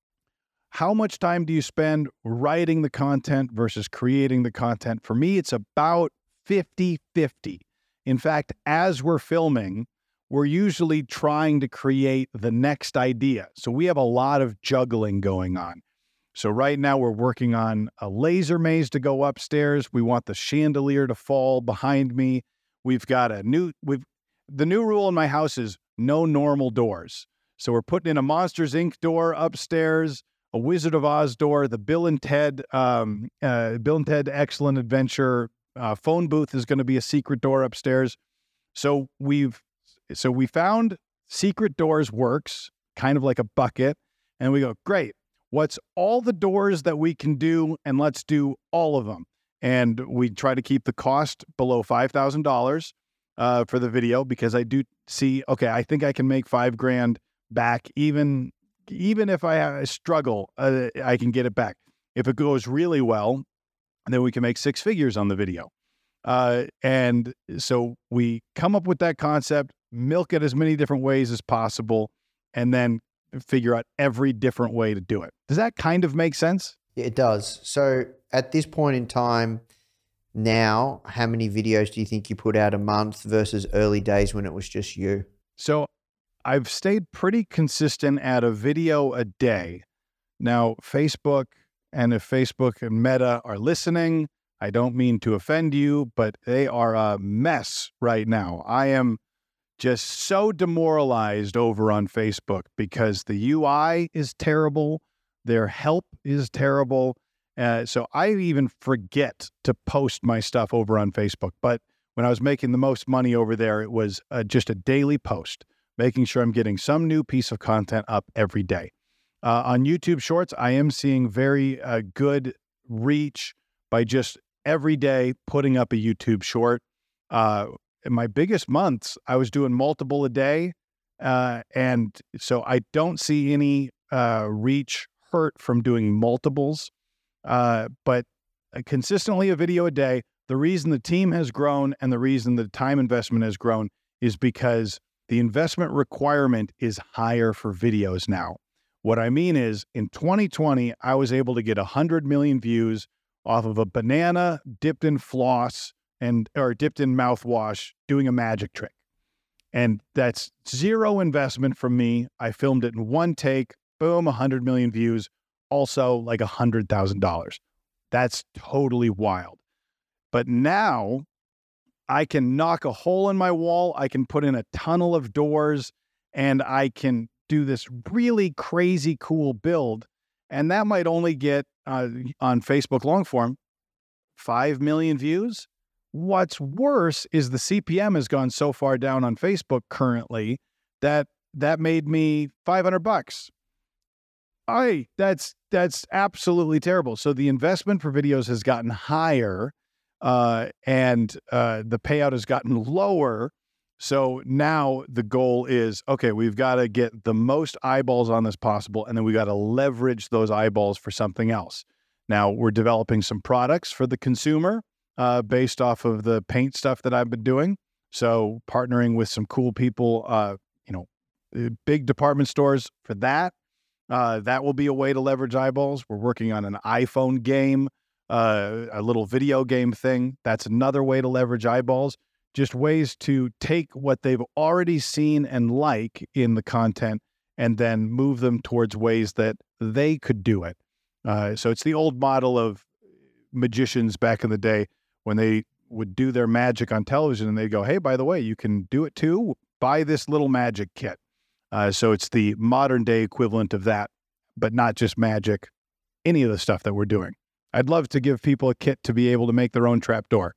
how much time do you spend writing the content versus creating the content? For me, it's about fifty fifty. In fact, as we're filming, we're usually trying to create the next idea. So we have a lot of juggling going on. So right now we're working on a laser maze to go upstairs. We want the chandelier to fall behind me. We've got a new, we've, the new rule in my house is no normal doors. So we're putting in a Monsters, Incorporated door upstairs, a Wizard of Oz door, the Bill and Ted, um, uh, Bill and Ted Excellent Adventure uh, phone booth is going to be a secret door upstairs. So we've, so we found secret doors works, kind of like a bucket, and we go, great. What's all the doors that we can do, and let's do all of them. And we try to keep the cost below five thousand dollars uh, for the video, because I do see, okay, I think I can make five grand back, even even if I struggle, uh, I can get it back. If it goes really well, then we can make six figures on the video. Uh, and so we come up with that concept, milk it as many different ways as possible, and then figure out every different way to do it. Does that kind of make sense? It does. So at this point in time now, how many videos do you think you put out a month versus early days when it was just you? So I've stayed pretty consistent at a video a day. Now, Facebook, and if Facebook and Meta are listening, I don't mean to offend you, but they are a mess right now. I am just so demoralized over on Facebook because the U I is terrible. Their help is terrible. Uh, so I even forget to post my stuff over on Facebook. But when I was making the most money over there, it was uh, just a daily post, making sure I'm getting some new piece of content up every day. Uh, on YouTube Shorts, I am seeing very uh, good reach by just every day putting up a YouTube short. Uh, in my biggest months, I was doing multiple a day. Uh, and so I don't see any uh, reach hurt from doing multiples. Uh, but consistently a video a day, the reason the team has grown and the reason the time investment has grown is because the investment requirement is higher for videos now. What I mean is, in twenty twenty, I was able to get one hundred million views off of a banana dipped in floss and or dipped in mouthwash doing a magic trick. And that's zero investment from me. I filmed it in one take, boom, one hundred million views, also like one hundred thousand dollars. That's totally wild. But now I can knock a hole in my wall, I can put in a tunnel of doors, and I can do this really crazy cool build. And that might only get uh, on Facebook long form five million views. What's worse is the C P M has gone so far down on Facebook currently that that made me five hundred bucks. I, that's, that's absolutely terrible. So the investment for videos has gotten higher, uh, and uh, the payout has gotten lower. So now the goal is, okay, we've got to get the most eyeballs on this possible, and then we got to leverage those eyeballs for something else. Now we're developing some products for the consumer uh, based off of the paint stuff that I've been doing. So partnering with some cool people, uh, you know, big department stores for that. Uh, that will be a way to leverage eyeballs. We're working on an iPhone game, uh, a little video game thing. That's another way to leverage eyeballs. Just ways to take what they've already seen and like in the content and then move them towards ways that they could do it. Uh, so it's the old model of magicians back in the day when they would do their magic on television and they'd go, hey, by the way, you can do it too. Buy this little magic kit. Uh, so it's the modern day equivalent of that, but not just magic, any of the stuff that we're doing. I'd love to give people a kit to be able to make their own trapdoor.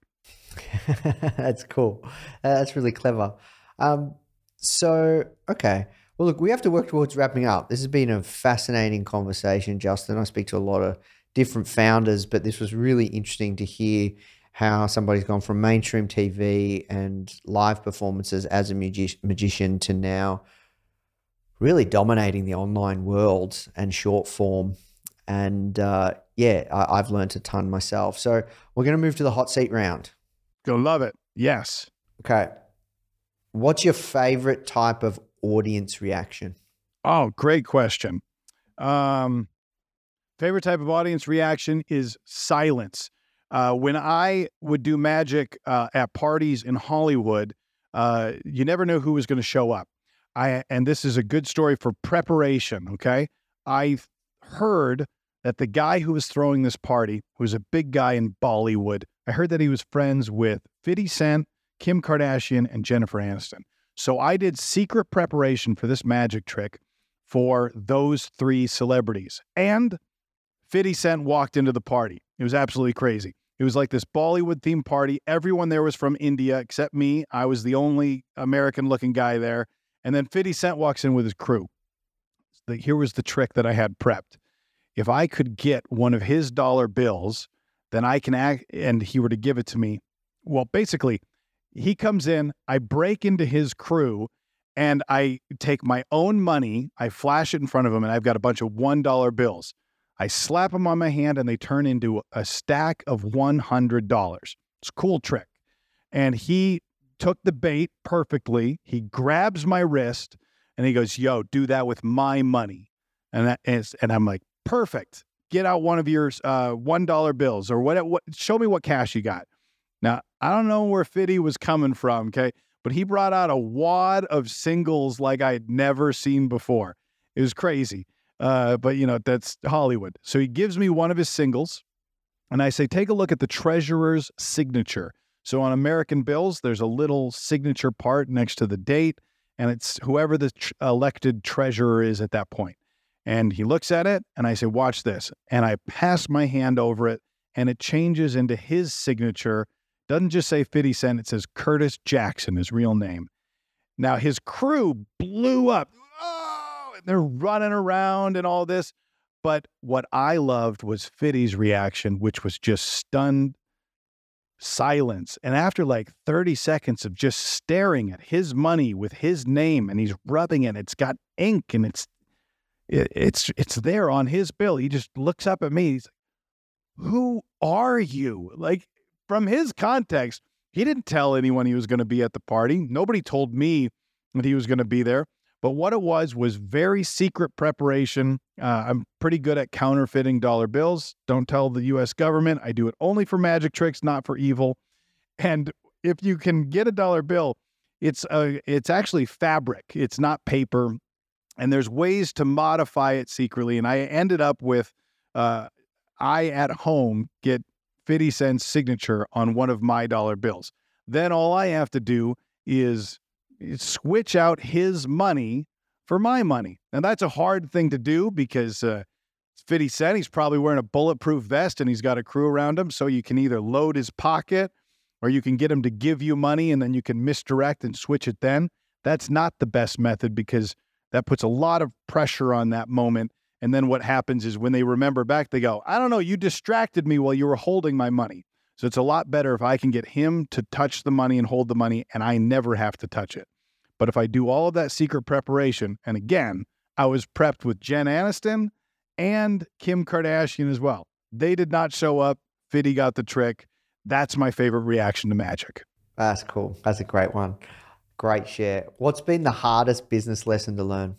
That's cool. Uh, that's really clever. Um, so, okay. Well, look, we have to work towards wrapping up. This has been a fascinating conversation, Justin. I speak to a lot of different founders, but this was really interesting to hear how somebody's gone from mainstream T V and live performances as a magi- magician to now really dominating the online world and short form. And uh, yeah, I- I've learned a ton myself. So we're going to move to the hot seat round. Go love it. Yes. Okay. What's your favorite type of audience reaction? Oh, great question. Um, favorite type of audience reaction is silence. Uh, when I would do magic uh, at parties in Hollywood, uh, you never know who was going to show up. I and this is a good story for preparation, okay? I heard that the guy who was throwing this party, who was a big guy in Bollywood, I heard that he was friends with fifty Cent, Kim Kardashian, and Jennifer Aniston. So I did secret preparation for this magic trick. for those three celebrities. And fifty Cent walked into the party. It was absolutely crazy. It was like this Bollywood-themed party. Everyone there was from India except me. I was the only American-looking guy there. And then fifty Cent walks in with his crew. The, here was the trick that I had prepped. If I could get one of his dollar bills, then I can act, and he were to give it to me. Well, basically, he comes in, I break into his crew, and I take my own money, I flash it in front of him, and I've got a bunch of one dollar bills. I slap them on my hand, and they turn into a stack of one hundred dollars. It's a cool trick. And he took the bait perfectly. He grabs my wrist, and he goes, yo, do that with my money. And that is, and I'm like, perfect. Get out one of your uh, one dollar bills or what, what, show me what cash you got. Now, I don't know where fifty was coming from, okay? But he brought out a wad of singles like I had never seen before. It was crazy. Uh, but, you know, that's Hollywood. So he gives me one of his singles, and I say, take a look at the treasurer's signature. So on American bills, there's a little signature part next to the date, and it's whoever the tr- elected treasurer is at that point. And he looks at it, and I say, watch this. And I pass my hand over it, and it changes into his signature. Doesn't just say fifty Cent, it says Curtis Jackson, his real name. Now, his crew blew up. Oh, and they're running around and all this. But what I loved was fifty's reaction, which was just stunned silence. And after like thirty seconds of just staring at his money with his name, and he's rubbing it, it's got ink, and it's it, it's it's there on his bill. He just looks up at me. He's like, who are you? Like, from his context, he didn't tell anyone he was going to be at the party. Nobody told me that he was going to be there. But what it was was very secret preparation. Uh, I'm pretty good at counterfeiting dollar bills. Don't tell the U S government. I do it only for magic tricks, not for evil. And if you can get a dollar bill, it's uh, it's actually fabric. It's not paper. And there's ways to modify it secretly. And I ended up with, uh, I at home get fifty Cent's signature on one of my dollar bills. Then all I have to do is switch out his money for my money. Now, that's a hard thing to do because uh, fifty Cent, he's probably wearing a bulletproof vest and he's got a crew around him. So you can either load his pocket or you can get him to give you money and then you can misdirect and switch it then. That's not the best method because that puts a lot of pressure on that moment. And then what happens is when they remember back, they go, I don't know, you distracted me while you were holding my money. So it's a lot better if I can get him to touch the money and hold the money and I never have to touch it. But if I do all of that secret preparation, and again, I was prepped with Jen Aniston and Kim Kardashian as well. They did not show up. fifty got the trick. That's my favorite reaction to magic. That's cool. That's a great one. Great share. What's been the hardest business lesson to learn?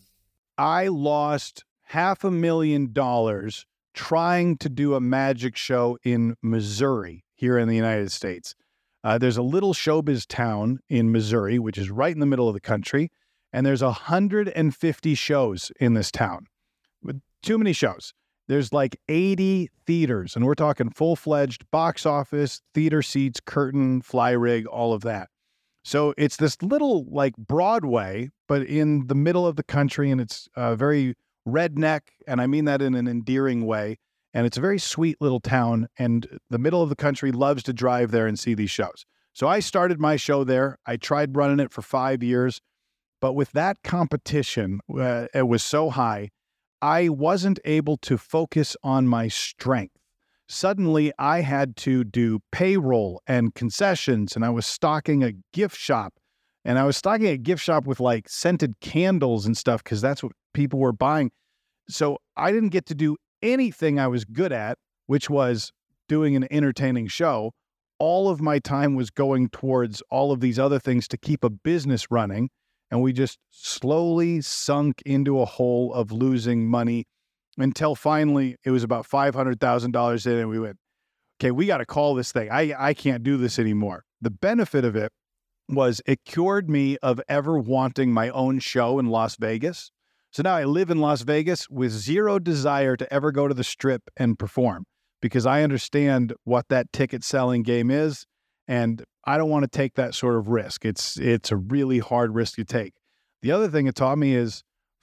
I lost half a million dollars trying to do a magic show in Missouri here in the United States. Uh, there's a little showbiz town in Missouri, which is right in the middle of the country, and there's one hundred fifty shows in this town. With too many shows. There's like eighty theaters, and we're talking full-fledged box office, theater seats, curtain, fly rig, all of that. So it's this little like Broadway, but in the middle of the country, and it's uh, very redneck, and I mean that in an endearing way. And it's a very sweet little town, and the middle of the country loves to drive there and see these shows. So I started my show there. I tried running it for five years, but with that competition, uh, it was so high, I wasn't able to focus on my strength. Suddenly, I had to do payroll and concessions, and I was stocking a gift shop, and I was stocking a gift shop with like scented candles and stuff because that's what people were buying. So I didn't get to do anything I was good at, which was doing an entertaining show. All of my time was going towards all of these other things to keep a business running. And we just slowly sunk into a hole of losing money until finally it was about five hundred thousand dollars in and we went, okay, we got to call this thing. I, I can't do this anymore. The benefit of it was it cured me of ever wanting my own show in Las Vegas. So now I live in Las Vegas with zero desire to ever go to the Strip and perform because I understand what that ticket selling game is, and I don't want to take that sort of risk. It's it's a really hard risk to take. The other thing it taught me is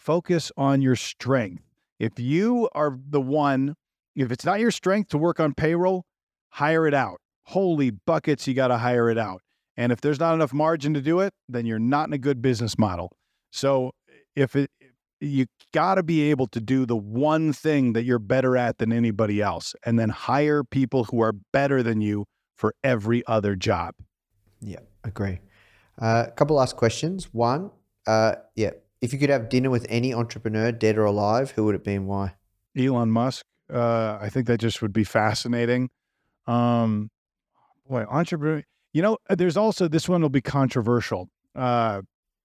focus on your strength. If you are the one, if it's not your strength to work on payroll, hire it out. Holy buckets, you got to hire it out. And if there's not enough margin to do it, then you're not in a good business model. So if it, you got to be able to do the one thing that you're better at than anybody else, and then hire people who are better than you for every other job. Yeah, agree. Uh, a couple last questions. One, uh, yeah, if you could have dinner with any entrepreneur, dead or alive, who would it be and why? Elon Musk. Uh, I think that just would be fascinating. Um, boy, entrepreneur. You know, there's also, this one will be controversial. Uh,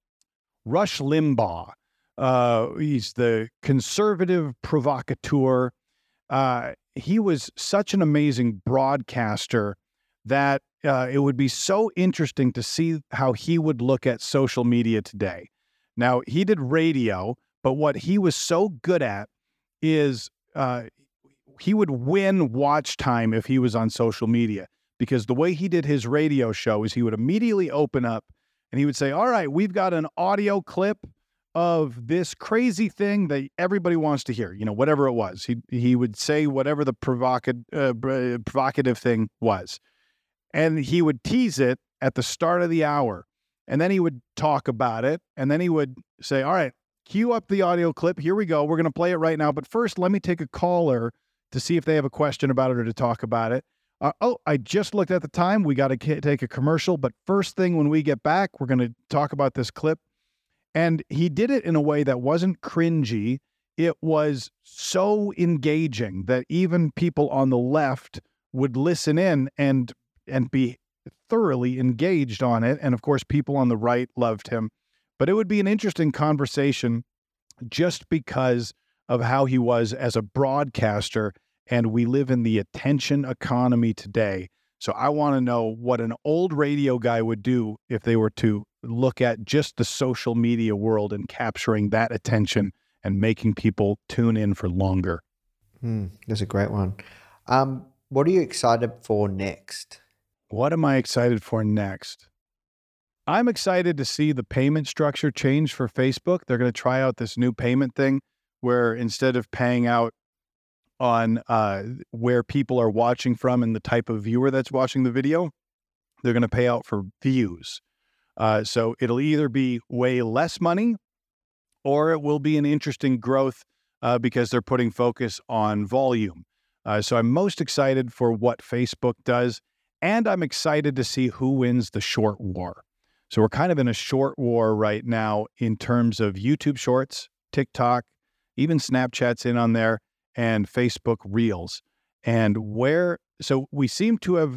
Rush Limbaugh. Uh, he's the conservative provocateur. Uh, he was such an amazing broadcaster that uh, it would be so interesting to see how he would look at social media today. Now, he did radio, but what he was so good at is uh, he would win watch time if he was on social media, because the way he did his radio show is he would immediately open up and he would say, all right, we've got an audio clip of this crazy thing that everybody wants to hear, you know, whatever it was. He he would say whatever the provocative, uh, provocative thing was. And he would tease it at the start of the hour. And then he would talk about it. And then he would say, all right, cue up the audio clip. Here we go. We're going to play it right now. But first, let me take a caller to see if they have a question about it or to talk about it. Uh, oh, I just looked at the time. We got to k- take a commercial. But first thing, when we get back, we're going to talk about this clip. And he did it in a way that wasn't cringy. It was so engaging that even people on the left would listen in and and be thoroughly engaged on it. And of course, people on the right loved him. But it would be an interesting conversation just because of how he was as a broadcaster. And we live in the attention economy today. So I want to know what an old radio guy would do if they were to look at just the social media world and capturing that attention and making people tune in for longer. Hmm, that's a great one. Um, what are you excited for next? What am I excited for next? I'm excited to see the payment structure change for Facebook. They're going to try out this new payment thing where instead of paying out on uh, where people are watching from and the type of viewer that's watching the video, they're going to pay out for views. Uh, so it'll either be way less money or it will be an interesting growth uh, because they're putting focus on volume. Uh, so I'm most excited for what Facebook does, and I'm excited to see who wins the short war. So we're kind of in a short war right now in terms of YouTube Shorts, TikTok, even Snapchat's in on there, and Facebook Reels. And where, so we seem to have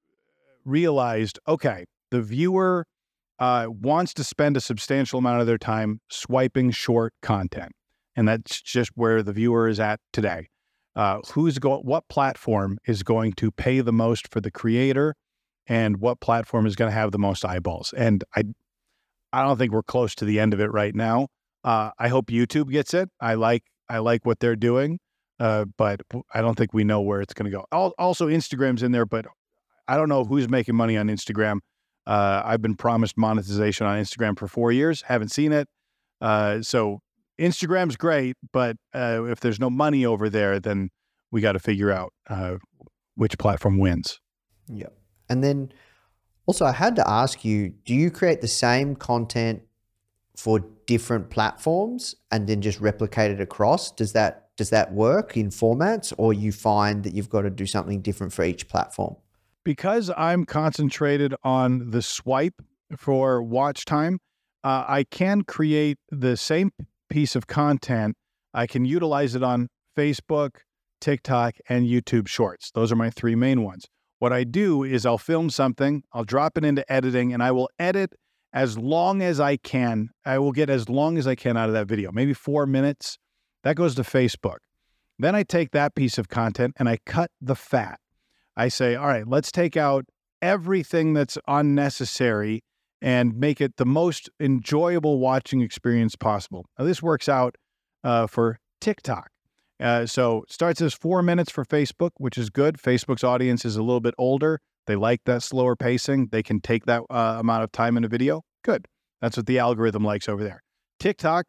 realized, okay, the viewer uh, wants to spend a substantial amount of their time swiping short content. And that's just where the viewer is at today. Uh, who's go? What platform is going to pay the most for the creator, and what platform is going to have the most eyeballs? And I, I don't think we're close to the end of it right now. Uh, I hope YouTube gets it. I like, I like what they're doing, uh, but I don't think we know where it's going to go. Also, Instagram's in there, but I don't know who's making money on Instagram. Uh, I've been promised monetization on Instagram for four years. Haven't seen it. Uh, so Instagram's great, but uh, if there's no money over there, then we got to figure out uh, which platform wins. Yeah. And then also I had to ask you, do you create the same content for different platforms and then just replicate it across? Does that, does that work in formats, or you find that you've got to do something different for each platform? Because I'm concentrated on the swipe for watch time, uh, I can create the same piece of content. I can utilize it on Facebook, TikTok, and YouTube Shorts. Those are my three main ones. What I do is I'll film something, I'll drop it into editing, and I will edit as long as I can. I will get as long as I can out of that video, maybe four minutes. That goes to Facebook. Then I take that piece of content and I cut the fat. I say, all right, let's take out everything that's unnecessary and make it the most enjoyable watching experience possible. Now, this works out uh, for TikTok. Uh, so it starts as four minutes for Facebook, which is good. Facebook's audience is a little bit older. They like that slower pacing. They can take that uh, amount of time in a video. Good. That's what the algorithm likes over there. TikTok,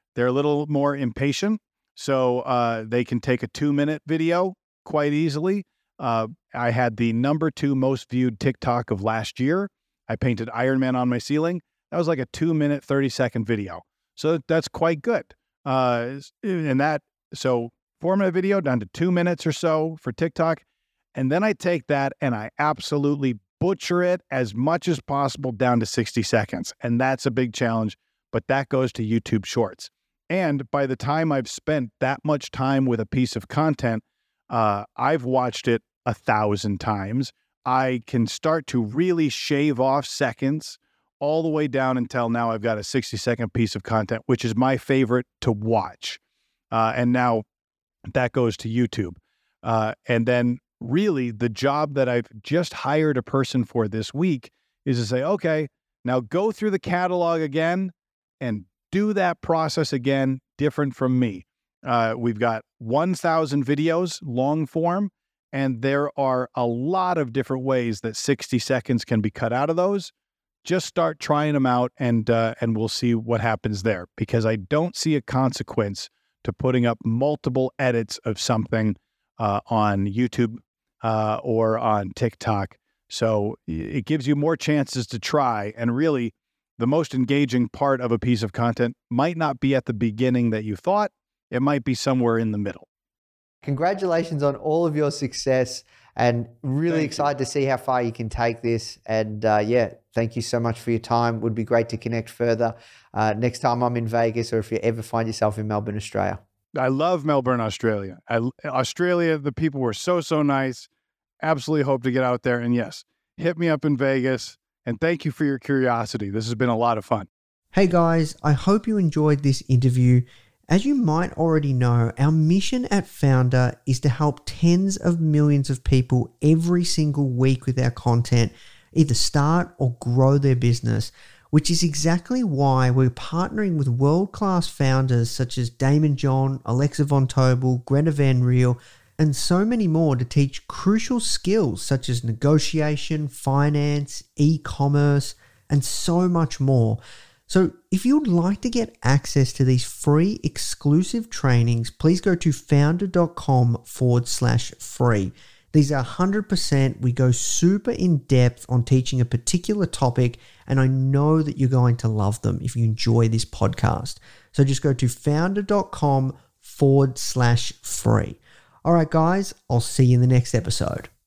they're a little more impatient. So uh, they can take a two minute video quite easily. Uh, I had the number two most viewed TikTok of last year. I painted Iron Man on my ceiling. That was like a two minute, thirty second video. So that's quite good. Uh, and that, so four minute video down to two minutes or so for TikTok. And then I take that and I absolutely butcher it as much as possible down to sixty seconds. And that's a big challenge, but that goes to YouTube Shorts. And by the time I've spent that much time with a piece of content, uh, I've watched it a thousand times. I can start to really shave off seconds all the way down until now I've got a sixty second piece of content, which is my favorite to watch. Uh, and now that goes to YouTube. Uh, and then really the job that I've just hired a person for this week is to say, okay, now go through the catalog again and do that process again, different from me. Uh, we've got one thousand videos, long form, and there are a lot of different ways that sixty seconds can be cut out of those. Just start trying them out and uh, and we'll see what happens there, because I don't see a consequence to putting up multiple edits of something uh, on YouTube uh, or on TikTok. So it gives you more chances to try. And really, the most engaging part of a piece of content might not be at the beginning that you thought. It might be somewhere in the middle. Congratulations on all of your success, and really Thank excited you. to see how far you can take this. And uh, yeah, thank you so much for your time. Would be great to connect further uh, next time I'm in Vegas, or if you ever find yourself in Melbourne, Australia. I love Melbourne, Australia. I, Australia, the people were so, so nice. Absolutely hope to get out there. And yes, hit me up in Vegas. And thank you for your curiosity. This has been a lot of fun. Hey guys, I hope you enjoyed this interview. As you might already know, our mission at Foundr is to help tens of millions of people every single week with our content, either start or grow their business, which is exactly why we're partnering with world-class founders such as Damon John, Alexa Von Tobel, Greta Van Riel, and so many more to teach crucial skills such as negotiation, finance, e-commerce, and so much more. So if you'd like to get access to these free exclusive trainings, please go to foundr.com forward slash free. These are one hundred percent. We go super in depth on teaching a particular topic, and I know that you're going to love them if you enjoy this podcast. So just go to foundr.com forward slash free. All right, guys, I'll see you in the next episode.